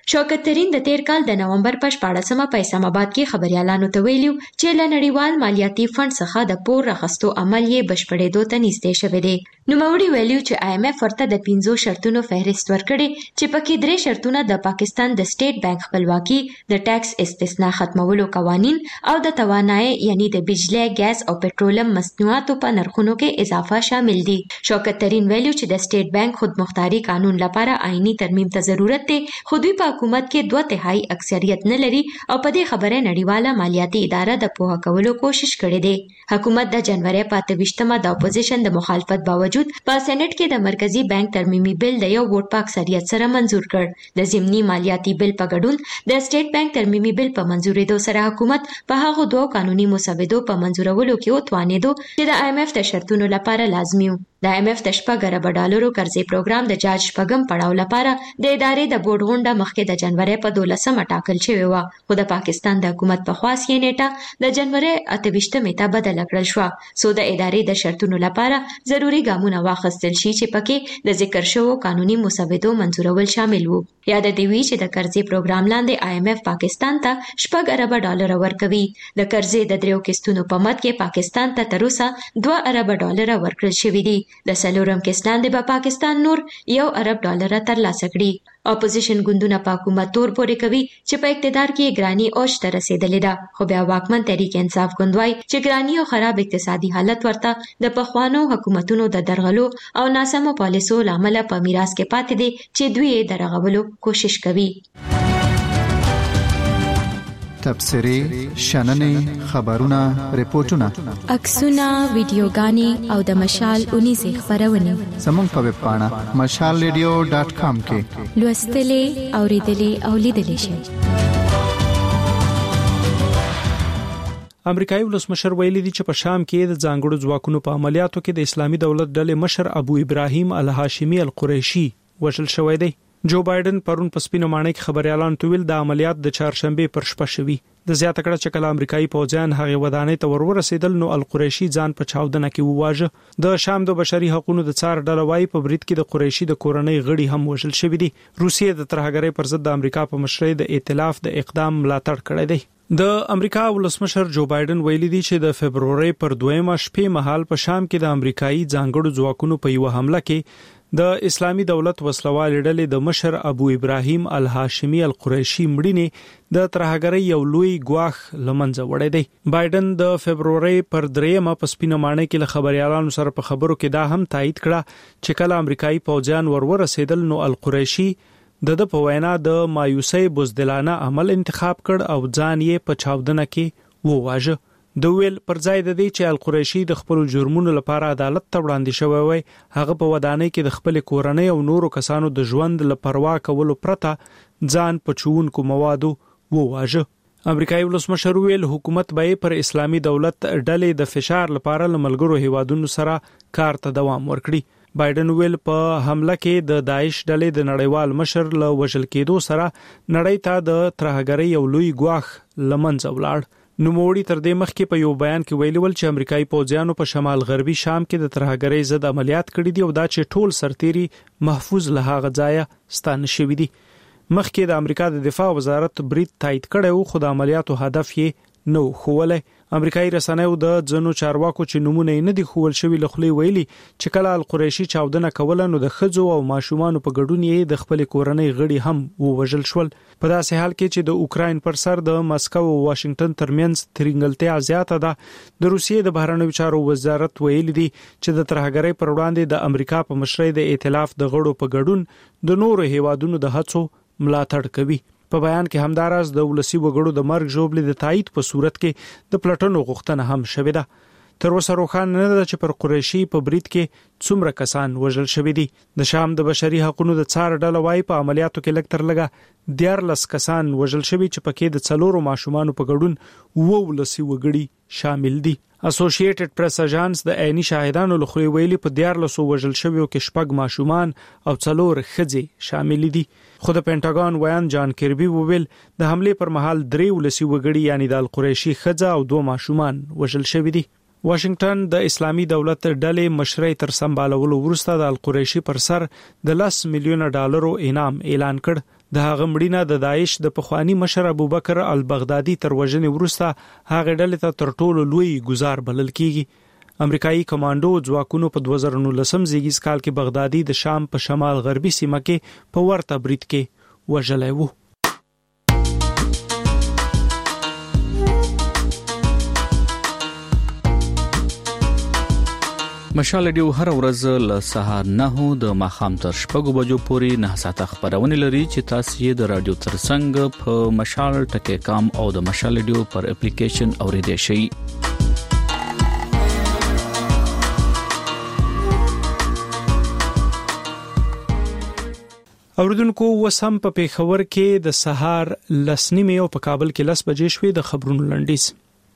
شوکت ترین د تیر کال د نومبر په شپاړسمه په اسلام آباد کې خبريالانو ته ویلو چې له نړیوال مالیاتي فند څخه د پور راخستو عمل یې بشپړېدو ته نږدې شوی دی. نوموړي ویلو چې آی ایم ایف ورته د پنځو شرطونو فهرست ورکړي چې پکې درې شرطونه د پاکستان د سټیټ بانک خپلواکي، د ټیکس استثنا ختمولو قوانین او د توانایي یعنی د بجلی، ګاز او پټرولیم مصنوعاتو په نرخونو کې اضافه شامل دي. شوکت ترین ویلو چې د سټیټ بانک خودمختاري قانون لپاره آئینی ترمیم ته ضرورت دی، خو دوی په حکومت کې دوه تهائی اکثریت نه لري او په دې خبره نړیواله مالیاتي اداره د پوهه کولو کوشش کړې دی. حکومت د جنوري په اته ویشتمه د اپوزیشن د مخالفت باوجود په سېنات کې د مرکزی بانک ترمیمي بل د یو ووټ په اکثریت سره منزور کړ. د ضمني مالیاتي بل په ګډون د سټیټ بانک ترمیمي بل په منزورېدو سره حکومت په هغه دوه قانوني مسودو په منزورولو کې وتوانېدو چې د آی ایم ایف د شرطونو لپاره لازمي و. د آی ایم ایف د شپږ اربه ډالرو قرضې پروګرام د جاج شپږم پړاو لپاره د ادارې د بورډ غونډه مخکې د جنوري په دولسمه ټاکل شوې وه، خو د پاکستان د حکومت په خواست یې نیټه د جنوري اته ویشتمې ته بدله کړل شوه څو د ادارې د شرطونو لپاره ضروري ګامونه واخیستل شي چې پکې د ذکر شوو قانوني مسودو منزورول شامل وو. یاد دی وی چې د قرضې پروګرام لاندې آی ایم ایف پاکستان ته شپږ اربه ډالر ورکوي. د قرضې د دریو قسطونو په مد کې پاکستان ته تر اوسه دوه اربه ډالر ورکړل شوي دي. د څلورم قسط لاندې به پاکستان نور یو ارب ډالر ترلاسه کړي. اپوزیشن ګوندونه په حکومت تور پورې کوي چې په اقتدار کې ګرانی اوج ته رسیدلې ده، خو بیا واکمن تحریک انصاف ګوند وايي چې ګرانی او خراب اقتصادي حالت ورته د پخوانو حکومتونو د درغلو او ناسمو پالیسو لامل په میراث کې پاتې دي چې دوی یې درغولو کوشش کوي. تبصرې، شننې، خبرونه، ریپورتونه، عکسونه، ویډیوګانې او د مشال اونیزه خبرونه زموږ په ویب پاڼه مشال ریډیو ډاټ کام کې لوستلې، اوریدلې او لیدلې شئ. امریکایي ولسمشر ویلي دی چې په شام کې د ځانګړو ځواکونو په عملیاتو کې د اسلامي دولت ډلې مشر ابو ابراهیم الهاشمي القریشي وژل شوی دی. جو بایدن پرون په سپینو ماڼۍ کې خبريالان تویل د عملیات د چهارشنبه پر شپه شوي. د زیاته کړه چې کله امریکایي پوځیان هغه ودانۍ ته ورورسېدل نو القریشي ځان په چاودنه کې وواژه. د شام د بشري حقوقو د څار ډله وايي په برید کې د قریشي د کورنۍ غړي هم وژل شوي دي. روسیې د ترهګرۍ پر ضد د امریکا په مشرۍ د ائتلاف د اقدام ملاتړ کړی دی. د امریکا ولسمشر جو بایدن ویلي دی چې د فبرवरी پر دویمه شپې مهال په شام کې د امریکایي ځانګړو ځواکونو په یو حمله کې د اسلامي دولت وسلوال ډلې د مشر ابو ابراهیم الهاشمي القریشي مړینې د ترهګرۍ یو لوی ګواښ لمنځه وړی دی. بایدن د فبرवरी پر دریمه په سپینه ماڼۍ کې له خبريالانو سره په خبرو کې دا هم تایید کړه چې کله امریکایي پوځیان ورورسېدل نو القریشي د د په وینا د مایوسۍ بزدلانه عمل انتخاب کړ او ځان یې په چاودنه کې وواژه. د ویل پر ځای د دې چې القریشي د خپل جرمونو لپاره عدالت ته وړاندې شوی وي، هغه په ودانۍ کې د خپل کورنۍ او نورو کسانو د ژوند لپاره کولو پرته ځان په چونکو موادو وواژه. امریکایي ولسمشر ویل حکومت به پر اسلامي دولت ډلې د فشار لپاره لملګرو هیوادونو سره کار ته دوام ورکړي. بایدن ویل په حمله کې د داعش ډلې د نړیوال مشر له وژل کېدو سره نړۍ ته د ترهګرۍ یو لوی ګواښ لمنځه ولاړ. نوموړي تر دې مخکې په یو بیان کې ویلي ول چې امریکایي پوځیانو په شمال غربي شام کې د ترهګرۍ ضد عملیات کړي دي او دا چې ټول سرتيري محفوظ له هغه ځایه ستانه شوي دي. مخکې د امریکا د دفاع وزارت برید تایید کړی و خو د عملیاتو هدف یې نو خوله. امریکایي رسنیو د ځنو چارواکو چې نمونه نه دي خول شوی لخلي ویلي چې کله القریشي چاودنه کوله نو د خځو او ماشومان په ګډون یې د خپل کورنۍ غړي هم ووژل شول. په داسې حال کې چې د اوکراین پر سر د مسکو او واشنگټن ترمنځ ترنګلتیا زیاته ده، د روسیې د بهرنیو چارو وزارت ویلي دی چې د ترهګرۍ پر وړاندې د امریکا په مشرۍ د ائتلاف د غړو په ګډون د نورو هیوادونو د هڅو ملاتړ کوي. په بیان کې همداراز د ولسی وګړو د مرګ ژوبلې د تایید په صورت کې د پلټنو غوښتنه هم شوې ده. تر اوسه روښانه نه ده چې پر قریشي په برید کې څومره کسان وژل شوي دي. د شام د بشري حقوقو د څار ډله وايي په عملیاتو کې لږ تر لږه دیارلس کسان وژل شوي چې پکې د څلورو ماشومانو په ګډون وو ولسی وګړي شامل دي. اسوسییټډ پریس اژانس د عیني شاهدانو لخوا ویلي په دیارلس وژل شویو کې شپږ ماشومان او څلور ښځې شامل دي. خو د پینټاګون ویان جان کربي وویل د حمله پر مهال درې ولسی وګړي یعنی د القریشي ښځه او دوه ماشومان وژل شوي دي. واشنگټن د اسلامي دولت ډلې مشرۍ تر سمبالولو وروسته د القریشي پر سر د لس میلیونه ډالرو انعام اعلان کړ. د هغه مړینه د داعش د پخوانی مشر ابوبکر البغدادي تر وژنې وروسته هغه ډلې ته تر ټولو لوی گزار بلل کیږي. امریکایي کمانډو ځواکونو په دوه زره نولسم زیږیز کال کې بغدادي د شام په شمال غربي سیمه کې په ورته برید کې وژلی و. مشال ډیو هر ورځ له سهار نه د ماخام تر شپږو بجو پورې نه ساعته خبرونه لري چې تاسو یې د رادیو ترڅنګ په مشال ټکی کام او د مشال ډیو پر اپلیکیشن اوریدئ شئ. اوردونکو وسم په پیښور کې د سهار لسنیمه او په کابل کې لس بجې شوې. د خبرونو لنډیز.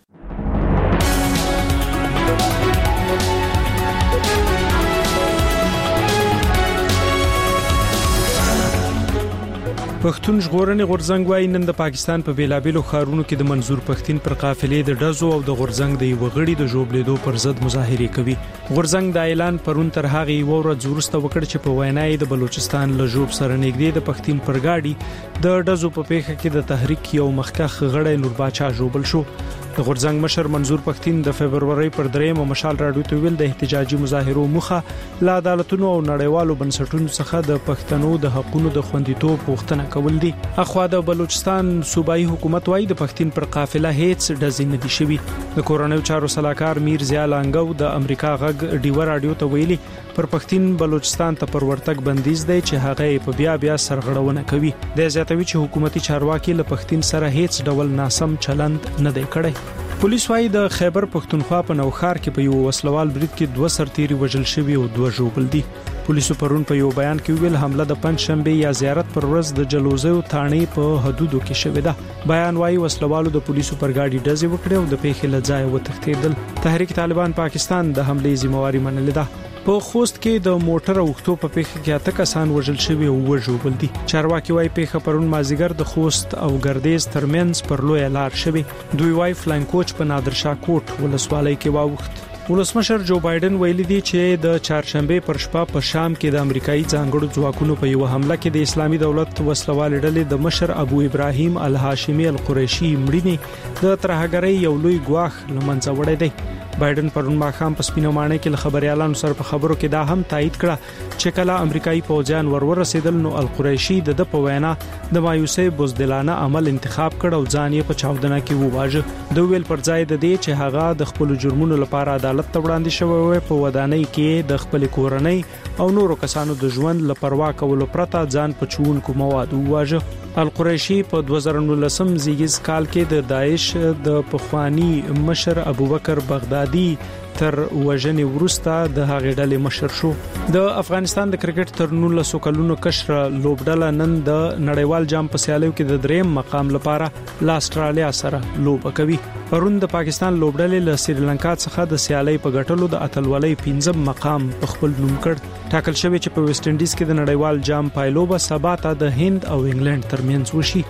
پښتون ژغورنې غورځنګ وايي نن د پاکستان په بیلابېلو ښارونو کې د منظور پښتين پر قافلې د ډزو او د غورځنګ د یو غړي د ژوبلیدو پر ضد مظاهره کوي. غورځنګ د اعلان پرون تر هغه یو ورځ وروسته وکړ چې په وینای د بلوچستان له ژوب سره نږدې د پښتين پر گاډي د ډزو په پیښه کې د تحریک یو مخکخ غړی نور باچا ژوبل شو. د غورځنګ مشر منظور پښتين د فبرवरी پر دریم مشال راډیو ته ویل د احتجاجي مظاهرو مخه لا عدالتونو او نړیوالو بنسټونو څخه د پښتنو د حقوقو د خوندیتوب غوښتنه کول دي. اخوا د بلوچستان صوبایي حکومت وايي د پښتين پر قافله هیڅ ډزې نه دي شوي. د کورونیو چارو صلاحکار میر ضیا لانګو د امریکا غږ ډیو راډیو ته ویلي پر پښتين بلوچستان ته پر ورتګ بندیز دی چې هغه په بیا بیا سرغړونه کوي. د زیاتوي چې حکومتي چارواکي له پښتين سره هیڅ ډول ناسم چلند نه دی کړی. پولیس وايي د خیبر پښتونخوا په نوخار کې په یو وسلوال برید کې دوه سرتیري وژل شوي او دوه ژوبل دي. پولیسو پرون په یو بیان کې ویل حمله د پنځ شنبه یا زیارت پر ورځ د جلوزیو تانې په حدودو کې شوې ده. بیان وايي وسلوالو د پولیسو پر گاډي ډزې وکړې او د پیښې له ځایه وتښتېدل. تحریک طالبان پاکستان د حملې ذمہواری منلې ده. په خوست کې د موټر اوښتو په پیښه کې اته کسان وژل شوي او وژوبل دي. چارواکي وايي پیښه پرون مازیګر د خوست او ګردیز ترمنځ پر لوی لار شوي. دوی وايي فلاین کوچ په نادرشاه کوټ ولسوالۍ کې واوښت. ولسمشر جو بایدن ویلي دی چې د چهارشنبه پر شپه په شام کې د امریکایي ځانګړو ځواکونو په یو حمله کې د اسلامي دولت وسلوال ډلې د مشر ابو ابراهیم الهاشمي القریشي مړینې د ترهګرۍ یو لوی ګواښ لمنځه وړی دی. بایدن پرون ماښام په سپینو ماڼۍ کې له خبريالانو سره په خبرو کې دا هم تایید کړه چې کله امریکایي پوځیان ورور رسیدل نو القریشي د د په وینا د مایوسۍ بوزدلانه عمل انتخاب کړ او ځان یې په چاودنه کې وواژه. د ویل پر ځای د دې چې هغه د خپل جرمونو لپاره عدالت ته وړاندې شوی و په ودانۍ کې د خپل کورنۍ او نورو کسانو د ژوند لپاره کولو پرته ځان په چونکو مواد وواژه. القریشي په دوه زره نولسم زیږیز کال کې د داعش د پخوانی مشر ابوبکر بغدادي تر وژنې وروسته د هغې ډلې مشر شو. د افغانستان د کرکټ تر نولس کلونو کشره لوبډله نن د نړیوال جام په سیالیو کې د دریم مقام لپاره له استرالیا سره لوبه کوي. پرون د پاکستان لوبډلې له سریلانکا څخه د سیالي په ګټلو د اتلولۍ پنځم مقام په خپل نوم کړ. ټاکل شوی چې په ویسټ انډیز کې د نړیوال جام پایلوبه سبا ته د هند او انګلند ترمنځ وشي.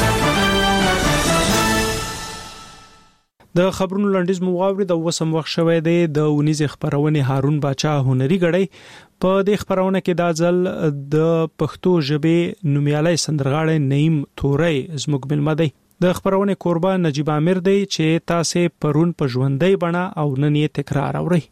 د خبرونو لنډیز مو واوري د وسم وخت شوی دی د ونیز خبرونه هارون باچا هنري غړی په د خبرونه کې د ځل د پښتو ژبې نومیالي سندرغاړی نعیم توري زموږ ملمه دی. د خبرونه کوربه نجیب امیر دی چې تاسو پرون په ژوندۍ بڼه او نن یې تکرار اورئ.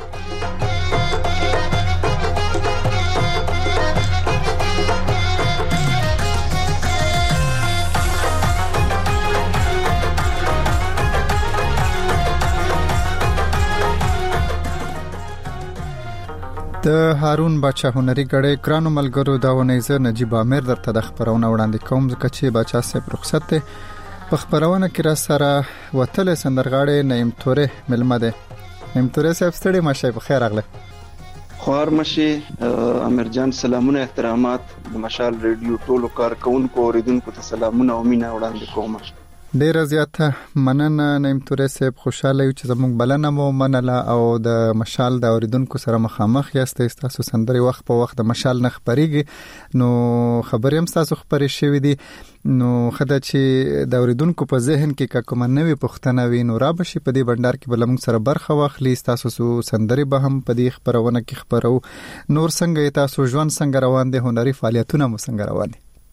د هارون باچا هنري غړې ګرانو ملګرو دا ونیزه نجیب امیر درته د خبرونه وړاندې کوم ځکه چې باچا صاحب رخصت دی. په خبرونه کې را سره وتل سندرغاړی نعیم توري ملمه دی. نعیم توري صاحب ستړي مشه په خیر اغله. خوار مشي امیر جان سلامونه احترامات د مشال ریډیو ټولو کارکونکو اوریدونکو ته سلامونه او مینا وړاندې کوم. ډیر زیاته مننه نعیم توري صاحب خوشاله یو چې زموږ بلنه مو منله او د مشال د اوریدونکو سره مخامخ یاستئ. تاسو سندري وخت په وخت د مشال نه خبريږي نو خبرې هم تاسو خبرې شوې دي نو خدای چې د اوریدونکو په ذهن کې کومه نوې پوښتنه وي نو را بشي په دې بندر کې بل موږ سره برخه واخلي. تاسو سو سندري به هم په دې خبرونه کې خبرو. نور څنګه تاسو ژوند څنګه روان دي؟ هنري فعالیتونه مو څنګه روان دي؟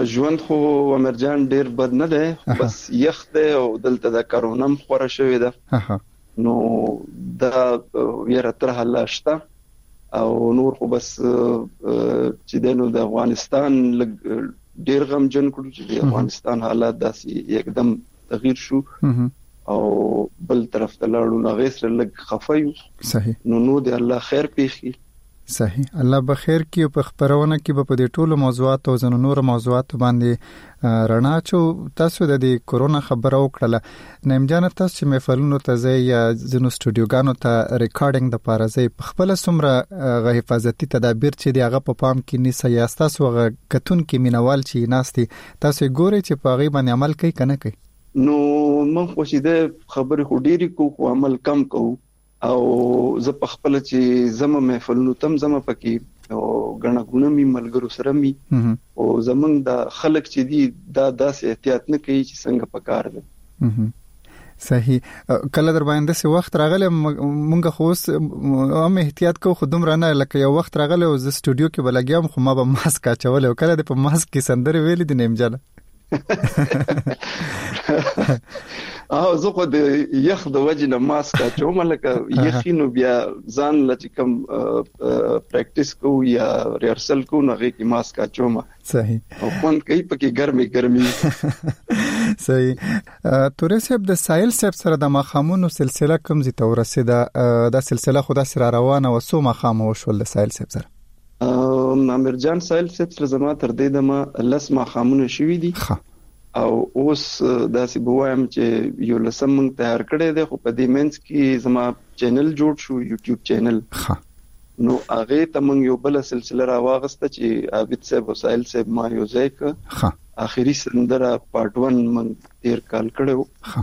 ژوند خو امرجان ډیر بد نه دی بس یخ دی او دلته د کرونا مخوره شوې ده نو دا یره تر حل شته او نور خو بس چې دنو د افغانستان ډیر غم جن کړو چې د افغانستان حالات داسې یکدم تغییر شو او بل طرف ته لاړو نو غیسر لګ خفایو صحیح نو نو دی الله خیر پیخي صحیح الله بخیر کی په خبرونه کې په دې ټولو موضوعات او زنو نور موضوعات باندې رڼا چو تاسو د دې کورونا خبرو کړله نیم جان تاسو چې محفلونو ته ځي یا زنو سټوډیوګانو ته ریکارډینګ د پاره ځي په خپل سمره غ حفاظتي تدابیر چې دی هغه په پام کې نیسه یا تاسو غ کتون کې مینوال چې ناشتي تاسو ګوري چې په غي باندې عمل کوي کنه کوي نو من خو چې د خبرې خو ډيري کو عمل کم کو او زه په خپل چې زما محفلونو تم زما پکې او غنا غونه می ملګرو سره می او زمنګ د خلک چې دی دا داسې احتیاط نه کوي چې څنګه پکار دي صحیح کله در باندې سي وخت راغله مونږ خو هم احتیاط کو خودم رانه لکه یو وخت راغله او ز سټوډیو کې بلګیام خو ما به ماسک اچول او کله د په ماسک کې سندره ویل دي نیم جاله او زه خو د یخ د وجه نه ماسک اچوم لکه یخینو بیا ځان لچ کم پریکټیس کو یا ریهرسل کو نه کې ماسک اچوم صحیح او خون کوي پکې ګرمي ګرمي صحیح تورې صاحب د سایل صاحب سره د مخامونو سلسله کوم زی ته ورسېده د سلسله خو د سره روانه و سو مخامو شول د سایل صاحب سره امرجان سایل صاحب سره زما تر دې دمه لس مخامونه شوي دي او اوس داسې بوایم چې یو لسم مونږ تیار کړی دی خو په دې منځ کې زما چینل جوړ شو یوټیوب چینل نو هغه ته مونږ یو بل سلسله راواغسته چې عابد صاحب او سایل صاحب ما یو ځای ک اخیری سندره پارت ون مونږ تیر کال کړو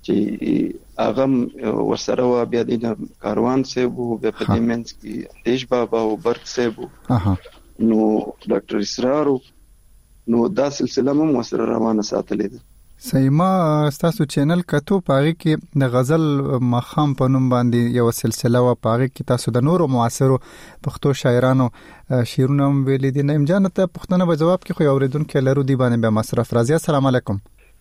چې هغه ورسره و بیا د کاروان صاحب او په دې منځ کې دیش بابا او برت صاحب نو ډاکټر اسرار نو دا سلسله مو مسره روانه ساتلې ده سیما تاسو چینل کتو پاره کې د غزل مخام په نوم باندې یو سلسله و پاره کې تاسو د نورو معاصرو پښتو شاعرانو شعرونه ویل دي نیم جان ته پښتنه په جواب کې خو اوریدونکو لرو دی باندې به مصرف راځي السلام علیکم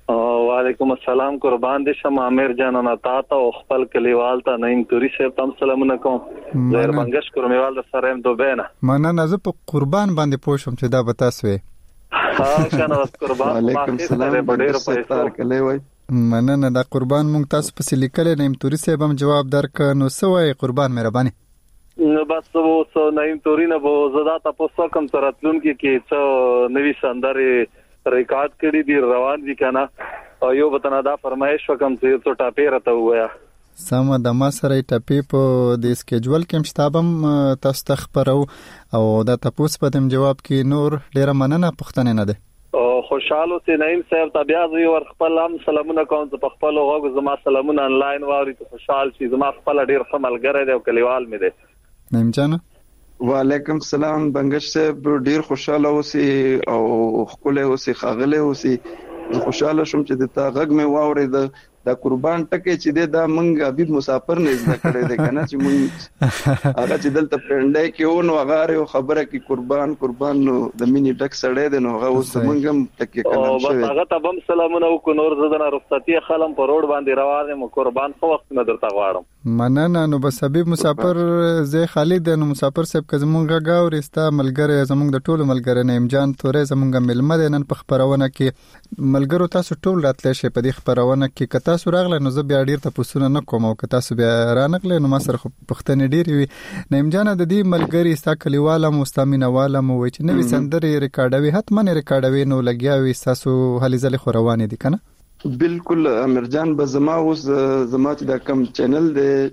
وعلیکم السلام قربان دې شم امیر جان انا تا ته خپل کلیوال ته نیم توري صاحب تم سلامونه کوم زهر منګش کومیوال د سره هم دوبینه مننه زه په قربان باندې پوښوم چې دا به تاسو وي ها کنه قربان وعلیکم السلام ډېر پیسې کله وای مننه دا قربان مونږ تاسو په لیکل نیم توري صاحب هم جواب درک نو سوې قربان مهرباني نو بس وو سو نیم توري نه وو زدا تاسو کوم تراتلون کې کې څو نوې سندره ریکارډ کړي دي روان دي کنه او یو وطن دا فرمایش وکم چې څو ټاپې راته وایا سم د ما سره ټپی په د سکیجول کې مشتابم تاسو تخبرو او دا تاسو په دم جواب کې نور ډیره مننه پښتنه نه ده او خوشاله سي نیم صاحب تابع زوی ور خپل هم سلامونه کوم په خپل غوږ زما سلامونه انلاین واري ته خوشحال شي زما خپل ډیر خملګره دی او کلیوال مې دی نیم جان وعلیکم السلام بنگش صاحب ډیر خوشاله اوسئ او خپل اوسئ خاغله اوسئ خوشاله شوم چې د تا غږ مې واورید دا قربان ټکه چې دا مونږ حبیب مسافر نه زده کړی دی کنه چې مونږ هغه چې دلته پرندای کې و نو هغه یو خبره کې قربان قربان نو د مینی ډک سړی دی نو هغه اوس مونږ هم ټکه کلام شوی او هغه ته بم سلامونه وکړو نور زدن رخصتي خلم په روډ باندې روان یم قربان خو وخت نه درته غواړم مننه نو بس حبیب مسافر زه خالد نو مسافر صاحب که زمونږ غاورستا ملګری زمونږ د ټولو ملګری نیم جان تورې زمونږ ملمه نن په خبرونه کې ملګرو تاسو ټول راتلې شي په دې خبرونه کې کته تاسو راغله نو زه بیا ډیر تاسو نه کوم او که تاسو بیا رانغله نو ما سره پښتنې ډیر وي نیم جان د دې ملګری ستا کلیواله مستامینواله مو وای چې نوې سندري ریکارډوي حتما ریکارډوي نو لګیاوي تاسو هلي ځلې خو روانې دي کنه بالکل امرجان به زما اوس زما چې دا کم چینل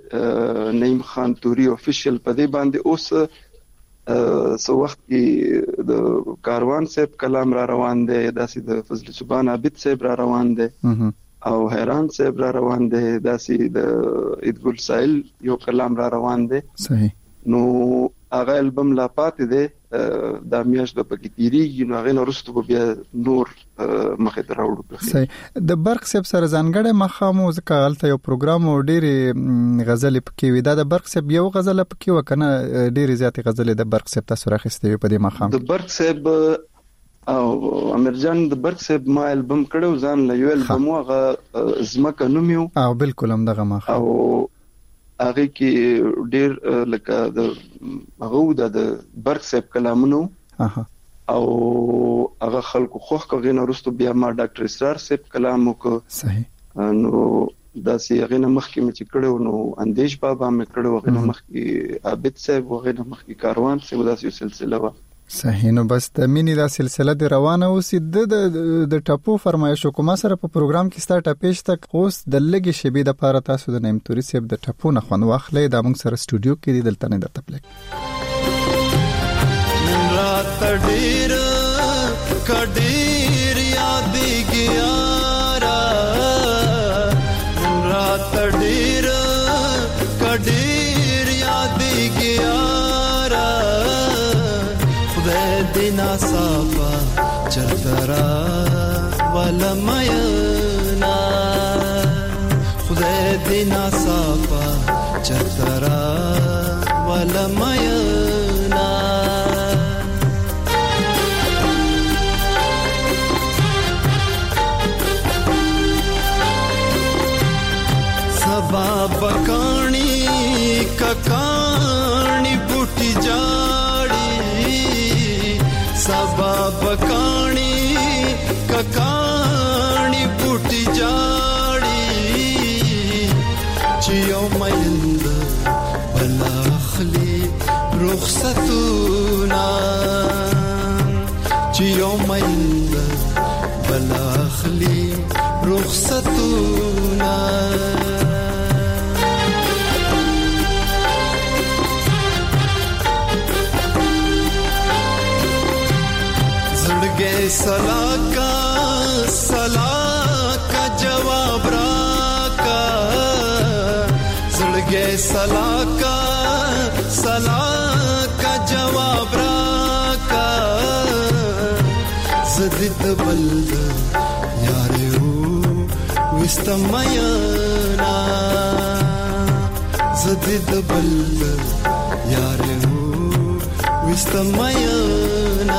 دی نیم خان توري افیشل په دې باندې اوس سو وخت کې د کاروان صاحب کلام را روان دی داسې د فضل سبحان عابد صاحب را روان دی او حیران صاحب را روان دی داسې د ادګل سایل یو کلام را روان دی صحیح نو هغه البم لا پاتې دی د میاشت د پکې تیریږي نو هغه نورستو بیا نور مخه دراوړو صحیح د برق صاحب سره ځانګړې مخامو ځکه غلطه یو پروګرام او ډېری غزل پکې وي دا د برق صاحب یو غزل پکې وکنه ډېری زیاتې غزل د برق صاحب تاسو راخستې په دې مخام د برق صاحب او امرجان د برک صاحب ما البم کړو ځان له یو البم هغه زمکه نومیو او بالکل هم دغه ما او هغه کې ډیر لکه د هغه د برک صاحب کلامونو اها او هغه خلکو خوخ کوي نو رستو بیا ما ډاکټر اسرار صاحب کلام وکړ صحیح نو دا سی هغه نه مخکې مې چې کړو نو اندیش بابا مې کړو هغه نه مخکې عابد صاحب هغه نه مخکې کاروان صاحب دا سی سلسله و صحیح نو بس د مینی دا سلسله د روانه اوسې د د ټاپو فرمایشو کومه سره په پروګرام کې ستا ټاپېش تک اوس د لګي شبي د پاره تاسو د نعمتوري صاحب د ټاپو نه خوند واخلې د موږ سره سټوډیو کې دی دلته نه درته پلیک رات ډیر کډیر یادګي یارا رات ډیر کډیر یادګي یارا خدای دینا صافا چرترا ولا مینا خدای دینا صافا چرترا ولا مینا سبا بکانی ککانی بوٹی جاڑی سبا بکانی ککانی بوٹی جاڑی چیو میند بلاخلی رخصتونا چیو میند بلاخلی رخصتونا सला का सला का जवाब राका जुड़गे सला का सला का जवाब राका जदिद बल्द यारे हो विस्तमयना जदिद बल्द यारे हो विस्तमयना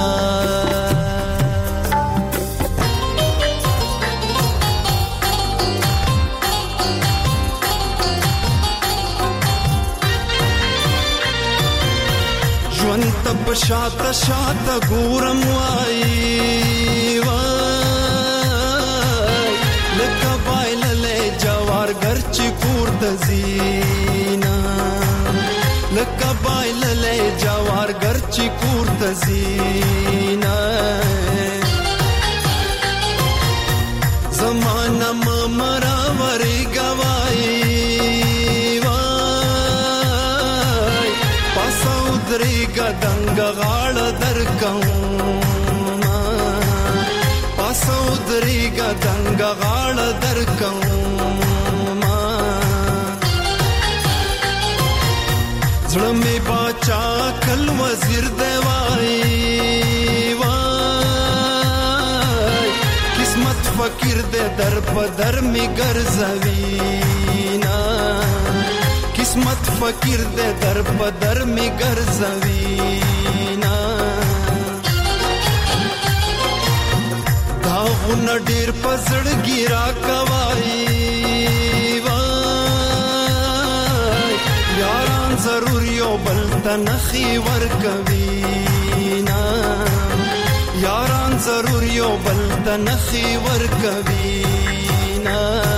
तब शात शात गूरम वाई वाई लका बाइल ले जवार गर्ची कूर दजीना लका बाइल ले जवार गर्ची कूर दजीना जमाना मरा वरी गवाई गा दंग गाड़ दरकम पासौदरी गा दंग गाड़ दरकम जड़ में बाचा कल वजीर देवाई वाई किस्मत फकीर दे दर पदर में गर्जवीना किस्मत फकीर दे दर पदर में गर्जवीना दाऊ न डेर पसड़ गिरा कवाई यारान जरूरियो बलता नखी वर कवीना यारान जरूरियो बलता नखी वर कवीना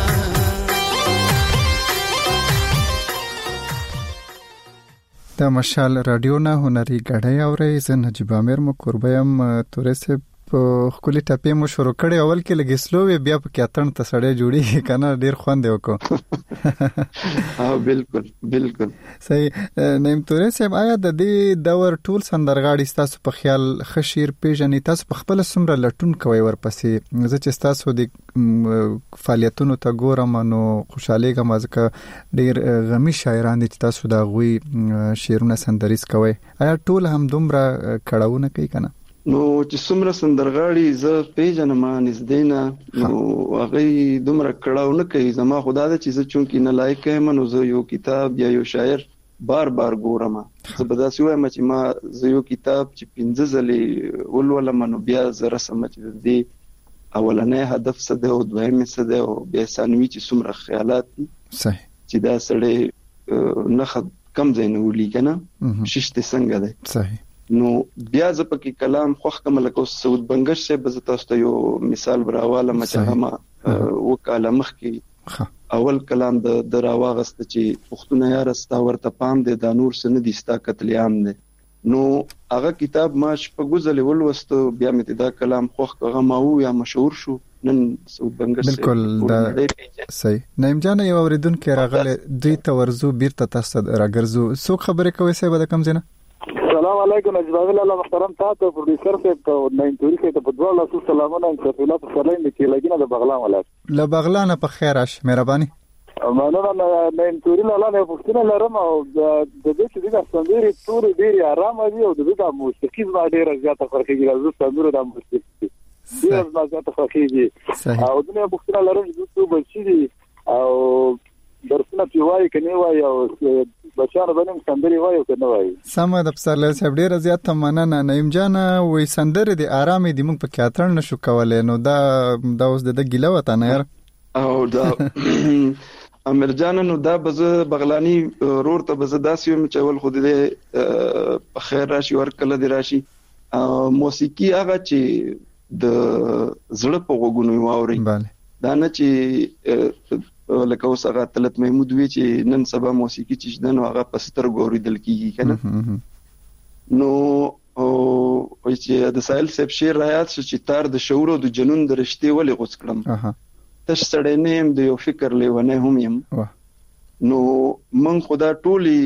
د مشال رادیو نه هنري غړې اورې زه نجيب امیر مو قربیم تورسه په خولي ټاپې مو شروع کړي اول کې لګي سلوې بیا په کاتن ته سړې جوړي کنه ډیر خوند وکړو ها بالکل بالکل صحیح نیم تورسه آیا د دې دور ټول سندرغاړي تاسو په خیال خشیر پیژنې تاسو په خپل سمره لټون کوي ورپسې زه چې تاسو د فعالیتونو ته ګورم نو خوشاله کوم ځکه ډیر غمی شاعران دي چې تاسو دا غوي شعرونه سندریز کوي آیا ټول هم دومره کړهونه کوي کنه نو چې څومره سندرغاړي زه پیژنم نږدې نه نو هغه دومره کړهونه کوي زما خدا دې چې زه چونکی نه لایق یم نو زه یو کتاب یا یو شاعر بار بار ګورم. زه به داسې وایم چې ما زه یو کتاب چې پنځه ځلې ولولم نو بیا زه رسم چې د اولنې هدف څه دی او دویم څه دی او بیا ثانوي چې څومره خیالات دي صحیح چې دا سړی نه کم ځای نه ولي کنه ششته څنګه دی صحیح. نو بیا ز پکې کلام خوخ کوم لکه سعود بنگش سے به تاسو ته یو مثال براواله مچهما وکاله مخ کې اول کلام د دراواغست چې پښتون یار استا ورته پام دي د نور سن دي استا قتل عام دي. نو هغه کتاب ما شپه غزل ولوست بیا مې دا کلام خوخ هغه ما و یا مشهور شو نن سعود بنگش بالکل دا صحیح. نیم جان یو اوریدونکو راغله دوی ته ورزو بیرته تاسو راګرځو سو خبره کوي سه به کم زینه. السلام علیکم اجازه الله محترم تاسو پروډوسر صاحب ناین توري کې په دوه لاسو سلامونه انتقالات سلام کې لګینه د بغلان ولایت له بغلان په خیر اش مهرباني. مننه ناین توري لاله نه پښتنه لرم او د دې چې د سندري توري ډېری آرام دي او د دې د موسیقي زما ډېر زیاته فرقېږي راځو سندرو د موسیقي ډېر زما زیاته فرقېږي او د نه پښتنه لرم چې څو بچي دي او درسونه پیوای کني وای او بچاره باندې سندري وای او کنه وای. سم د پسرله صاحب ډیر زیات مننه. نیم جان وې سندري د آرام دي موږ په کاترن نشو کولای نو دا دا اوس د ګیله وته نه یار او دا امیر جان نو دا بز بغلانی رور ته بز داسیو مچول خو دې په خیر راشي ورکله دی راشي موسیقي هغه چې د زړه په وګونو واوري دا نه چې لکه اوس هغه طلت محمود وی چې نن سبا موسیقي چې دنو هغه پستر ګوري دل کیږي کنه نو او چې د سایل سپ شیر رايات چې تار د شعور او د جنون د رشتې ولې غوڅ کړم تش سړی نیم د یو فکر لیونه هم يم نو من خدا ټولي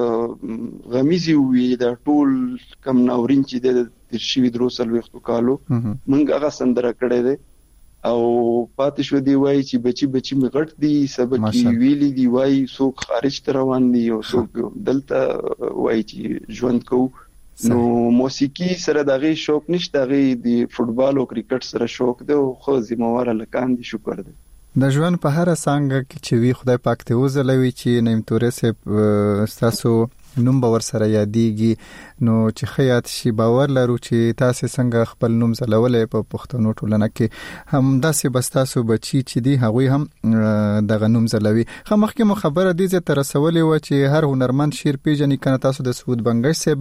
غمیزي وی دا ټول کم ناورین چې د ترشي دروسل وختو کالو منګه هغه سندره کړې ده او پاتې شو دی وای چې بچي بچي می غټ دي سبق ویلي دی وای څوک خارج ته روان دي او څوک دلته وای چې ژوند کو نو موسیقي سره دغه شوق نشته دغه دی فوتبال او کرکټ سره شوق دی او خو زمواره لکان دي شکر دی د ژوند په هر څنګه کې چې وی خدای پاک ته وزلوي چې نیم تورې سه تاسو نوم باور سره یادېږي نو چې خیات شي باور لرو چې تاسو څنګه خپل نوم زلولې په پښتنو ټولنه کې هم داسې بس تاسو بچی چې دی هغه هم دغه نوم زلوي. خو مخکې مو خبره دي چې تر رسولې و چې هر هنرمند شیر پیژنې کنه تاسو د سعود بنگش صاحب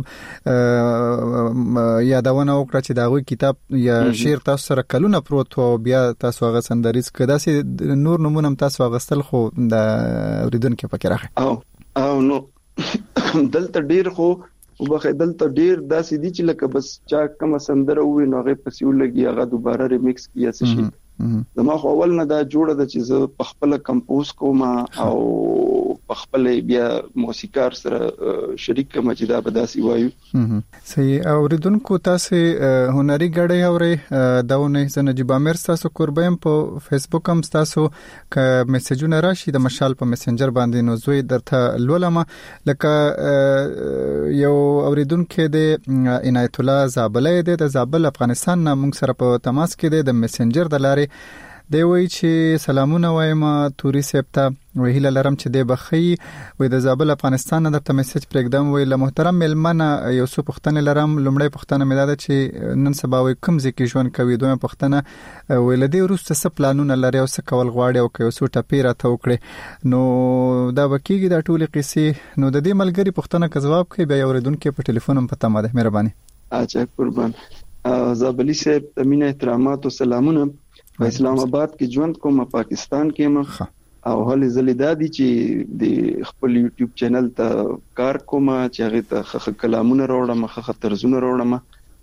یادونه وکړه چې دغه کتاب یا شیر تاسو سره کلونه پروت او بیا تاسو هغه سندریز کدا سي نور نمونه تاسو غستل خو د اوریدونکو پکې راغی او او نو دلته ډیر خو وبخه دلته ډیر داسې دي چې لکه بس چا کوم سندره وې نو هغه پسې ولګي هغه دوباره ریمیکس کیه څه شي زما خو اول نه دا جوړه د چې زه په خپل کمپوز کوم او په خپل بیا موسیقار سره شریک کوم چې دا به داسې وایو. صحیح. اوریدونکو تاسو هنري غړې اوري داونه زنه جيب امیر تاسو قربایم په فیسبوک هم تاسو ک میسجونه راشي د مشال په میسنجر باندې نو زوی درته لولمه لکه یو اوریدونکو د عنایت الله زابلې د زابل افغانستان نه موږ سره په تماس کې د میسنجر د لارې دی وی چې سلامونه وایم توري سپتا وهیله لرم چې د بخي وې د زابل افغانستان نه د میسج پرېږدم وی له محترم ملمنه یو څو پښتنه لرم لومړی پښتنه مې دا چې نن سبا وې کوم ځکه ژوند کوي دوه پښتنه وی له دې وروسته څه پلانونه لري او څه کول غواړي او که څو ټپی راته وکړي نو دا بکیږي د ټولې قصې نو د دې ملګری پښتنه کا جواب کوي بیا اوریدونکو په ټلیفون هم پته ماده مهرباني. اچھا قربان زابلی صاحب تمنه احترامات او سلامونه په اسلام آباد کې ژوند کوم پاکستان کې مخ او هلي زلیدادي چې د خپل یوټیوب چینل ته کار کوم چې هغه ته خخ کلامونه راوړم خخ طرزونه راوړم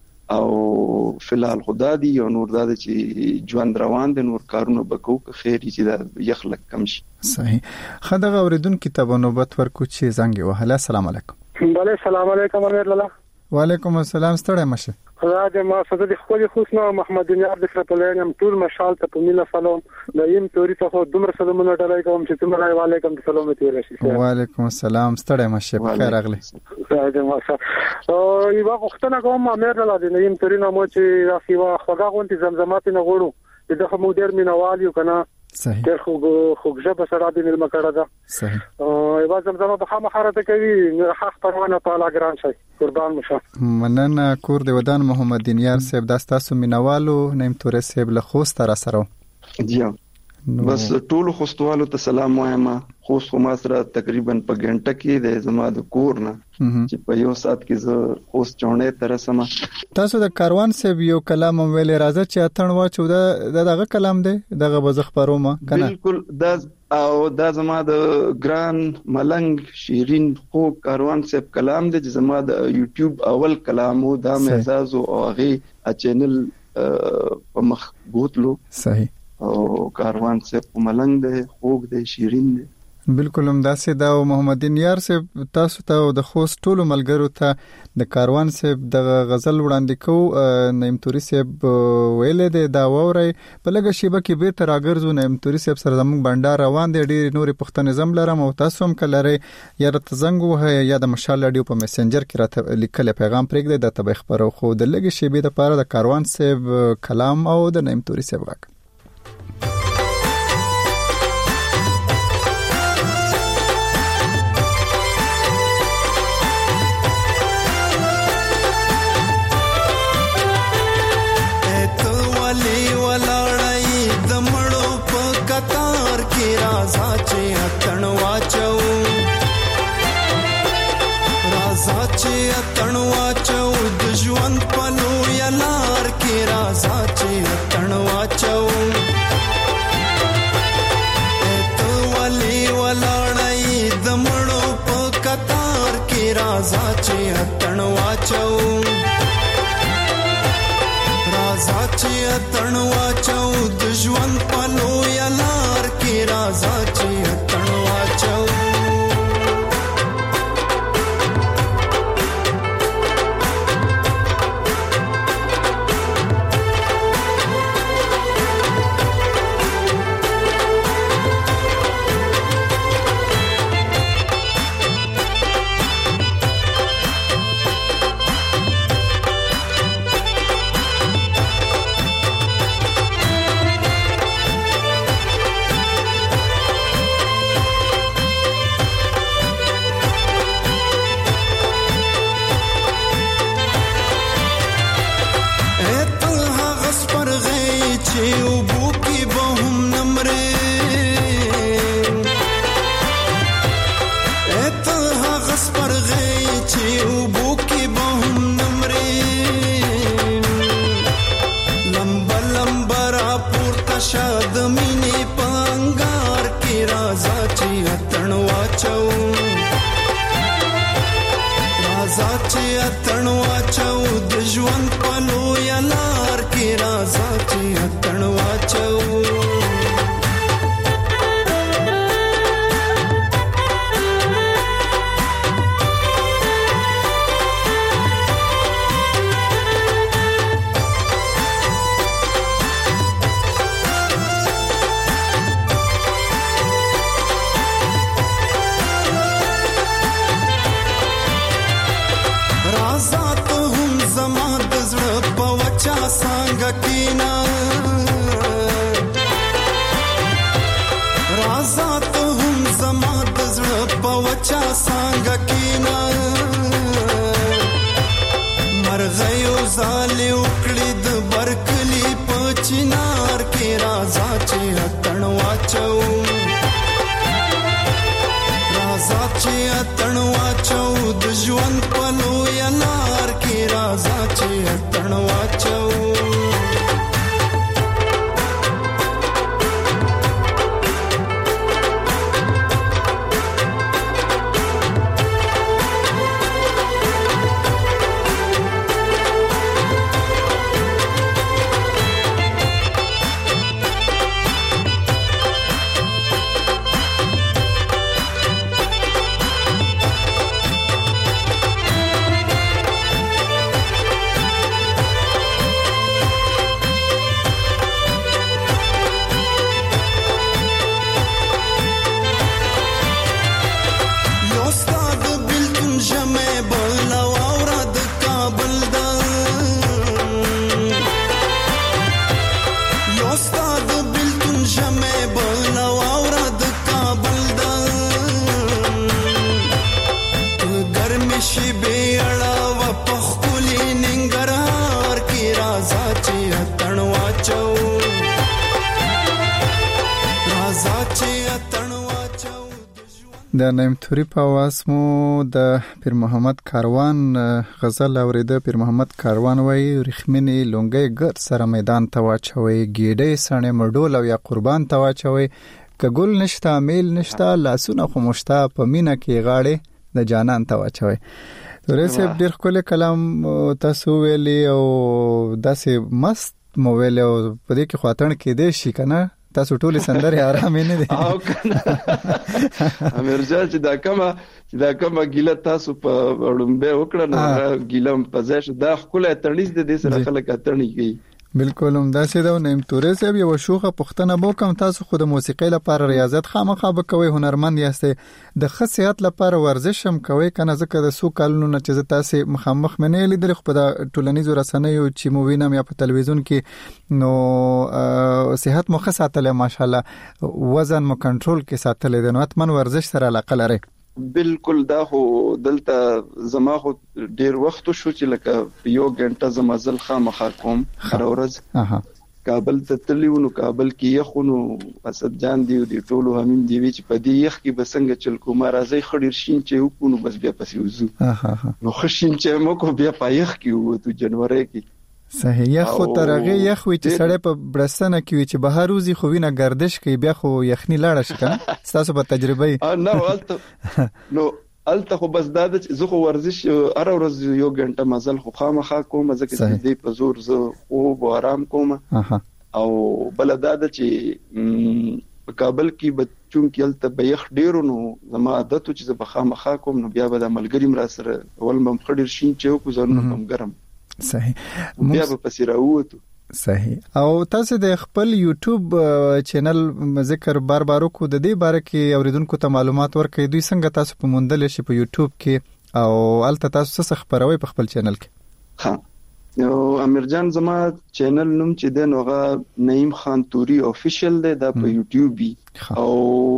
او فلال خدا دی او نور دا چې ژوند روان دي نور کارونه بکو که خیر چې دا یخلک کم شي. صحیح. خدغه اوریدون کتابو نوبت ورکو چې زنګ وهله. السلام علیکم. بله السلام علیکم امیر لاله. وعلیکم السلام ستړی مشه. خدا دې ما صدد خپل خوښنه محمد دنیار د خپلینم ټول مشال ته په میله سلام دایم توري ته دومره سلامونه ډالای کوم چې تمره وعلیکم السلام ته راشي. وعلیکم السلام ستړی مشه په خیر اغلی. خدا دې ما څه او یو وختونه کوم امیر لاله دې نیم توري نو چې راسي وا خدا غونتی زمزمات نه غوړو دغه مو ډیر مینوال یو کنه صحیح تر خو خوږه په سره د ملما کړه ده صحیح او ایواز زمزمه په خامه خارته کوي حق پروانه تعالی ګران شي قربان مشه. مننه کور دی ودان محمد دینیار صاحب د تاسو مینوالو نیم تورې صاحب له خوست را سره جی بس ټول خوستوالو ته سلام وایم. خوست خو ما سره تقریبا په غنټه کې د زما د کور نه چې په یو سات کې زه خوست چونې تر سم. تاسو د کاروان صاحب یو کلام ویل راځه چې اتن واچو دا دغه کلام دی دغه بزخ پروما کنه بالکل دا او دا زما د ګران ملنګ شیرین خو کاروان صاحب کلام دی چې زما د یوټیوب اول کلام او دا مزاج او هغه چینل په مخ بوتلو. صحیح. او کاروان صاحب ملنګ دی خوږ دی شیرین دی. بالکل هم داسې دا او محمد دینیار صاحب تاسو ته د خوست ټولو ملګرو ته د کاروان صاحب د غزل وړاندې کو نیم توري صاحب ویلې دی دا ووري په لګه شیبه کې به تر اگرزو نیم توري صاحب سره زموږ بندر روان دی ډېر نورې پښتنې زم لرم او تاسو هم کلره یا رات زنګ وه یا د مشال اډیو په میسنجر کې راته لیکل پیغام پرېږدي د تبه خبرو خو د لګه شیبه د پاره د کاروان صاحب کلام او د نیم توري صاحب غږ. د نیم توري په واس مو د پیر محمد کاروان غزل اوریده. پیر محمد کاروان وای رخمنی لونګي ګر سره میدان ته واچوي ګیډې سړې مډول او یا قربان ته واچوي کګل نشتا میل نشتا لاسونه خو مشتا په مینا کې غاړې د جانان ته واچوي. ورسې ډیر خپل کلام تاسو ویلي او داسې مست مو ویلي او په دې کې خاطر کې دې شي کنه تاسو ټول سندره آرام نه دي او کنه امرجان چې دا کومه چې دا کومه ګیله تاسو په وړمبه وکړه نو ګیله په ځای دا خپل تړلیز د دې سره خلک اترنی کوي. بالکل هم دا سه دا نیم تورې سه یو شوخه پښتنه بو کوم تاسو خود موسیقي لپاره ریاضت خامخا به کوي هنرمند یاستئ د خصيات لپاره ورزش هم کوي کنه ځکه د سو کالونو نه چې تاسو مخامخ منې لیدل خو په ټولنیزو رسنیو چې مو وینم یا په تلویزیون کې نو صحت مو خاصه ماشاءالله وزن مو کنټرول کې ساتل دي نو اتمن ورزش سره علاقه لري. بالکل دا خو دلته زما خو ډیر وخت شو چې لکه یو غنټه زما ځل خامخا کوم هر ورځ. اها کابل ته تللیو نو کابل کې یخونو اسد جان دی دی ټولو همین دی چې په دې یخ کې بسنګ چل کوم راځي خډیر شین چې وکونو بس بیا پسې وزو. اها نو خشین چې مو کو بیا په یخ کې وو ته جنوري کې صحیح یخ خو ترغه یخ وي چې سړی په برسنه کې وي چې بهر روزي خو وینه گردش کوي بیا خو یخنی لاړه شي کنه تاسو په تجربه نه ولته نو الته خو بس دا د زه خو ورزش هر ورځ یو غنټه مزل خو خامخا کوم ځکه چې دې په زور زه او آرام کوم او بل دا د چې په کابل کې بچون کې الته به یخ ډیرو نو زما عادت چې زه په خامخا کوم نو بیا به د ملګری مر سره ول مم خډیر شین چې کو زنه هم ګرم. صحیح بیا په پسې راووتو. صحیح او تاسو د خپل یوټیوب چینل ذکر بار بار کو د دې باره کې اوریدونکو ته معلومات ورکړئ دوی څنګه تاسو په موندل شي په یوټیوب کې او الته تاسو څه خبروي په خپل چینل کې؟ ها نو امرجان زما چینل نوم چې د نوغه نعیم خان توري افیشل دی دا په یوټیوب او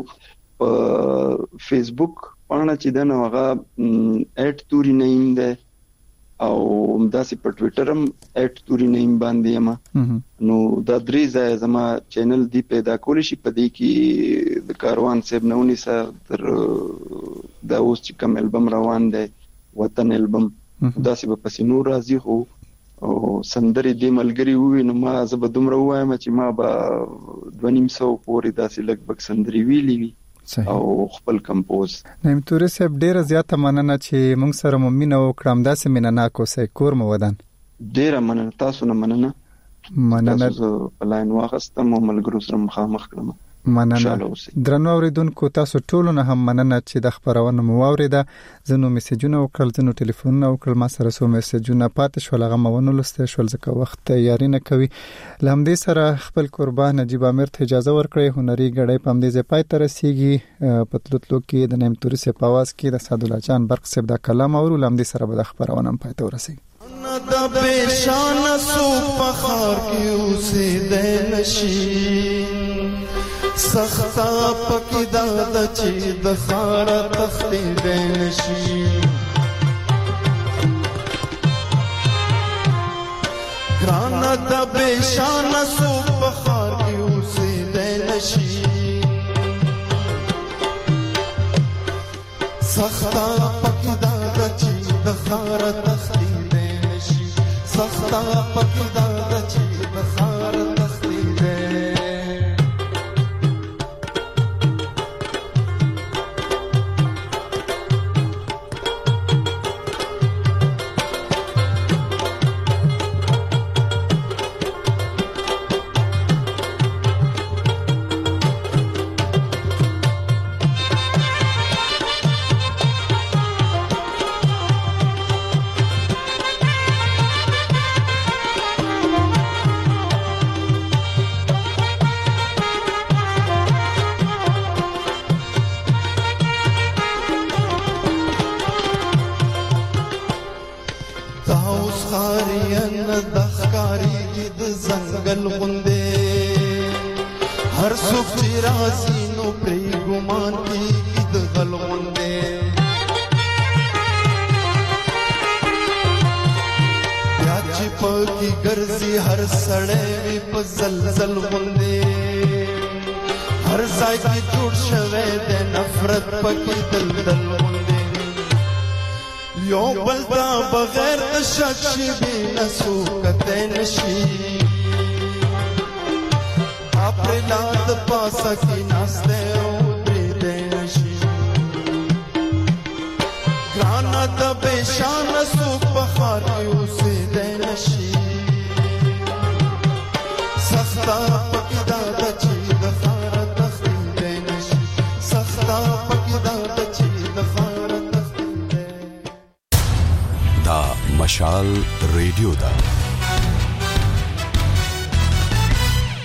په فیسبوک باندې چې د نوغه ایټ توري نعیم دی او همداسې په ټوئیټر هم ایټ توري نعیم باندې یم نو دا درې ځای زما چینل دی پیدا کول شي په دې کې د کاروان صاحب نونی سره تر دا اوس چې کوم البم روان دی وطن البم داسې په پسې نور راځي خو او سندري دی ملګری وې نو ما زه به دومره وایم چې ما به دوه نیم سو پورې داسې لګبګ سندري ویلې وي او خپل کمپوز. نیم توري صاحب ډیره زیاته مننه چې موږ سره ممنه وکړم داسې مننه کوسه کور مو ودان. ډیره مننه تاسو نه مننه مننه په لاین واخستم ملګرو سره مخامخ کړم. مننه درنو اوریدونکو تاسو ټول نه هم مننه چې د خبرونه مو اوریده زنو میسجونه وکړل زنو ټلیفونونه وکړل ما سره سو میسجونه پاتې شول هغه مونږ لسته شول ځکه وخت یاري نه کوي لمدې سره خپل قربان نجیب امیر ته اجازه ورکړي هنري غړې پم دې زپای تر رسیږي پتلوتلو کې د نیم توري سه پاواز کې د سعد الله جان برق سیب دا کلام او لمدې سره به خبرونه پای ته ورسیږي د بشان سو فخر کې اوسې د نشي سختا پکې دا د چې د خار تختې د نشي ګران د بشان سو فخر کې اوسې د نشي سختا پکې دا د چې د خار تختې د نشي سختا پکې دا د چې د خار تختې د हर सुख राजी नो प्रे गुमान की ईद गलगुंदे प्याची पकी गर्जी हर सड़े पे जलजल गुंदे هر ځای کې جوړ شوی د نفرت پکې دلدل غوندې یو بل دا بغیر د شک شي بې نسو کتی نشي اپریلا د پاسه کې ناسته او درېدی نشي ګرانه د بېشانه څوک په ښار کې اوسېدی نشي سخته پکې دا ده چې د ښاره تښتېدی نشي سخته پکې دا ده چې د ښاره تښتېدی دا مشال ریډیو ده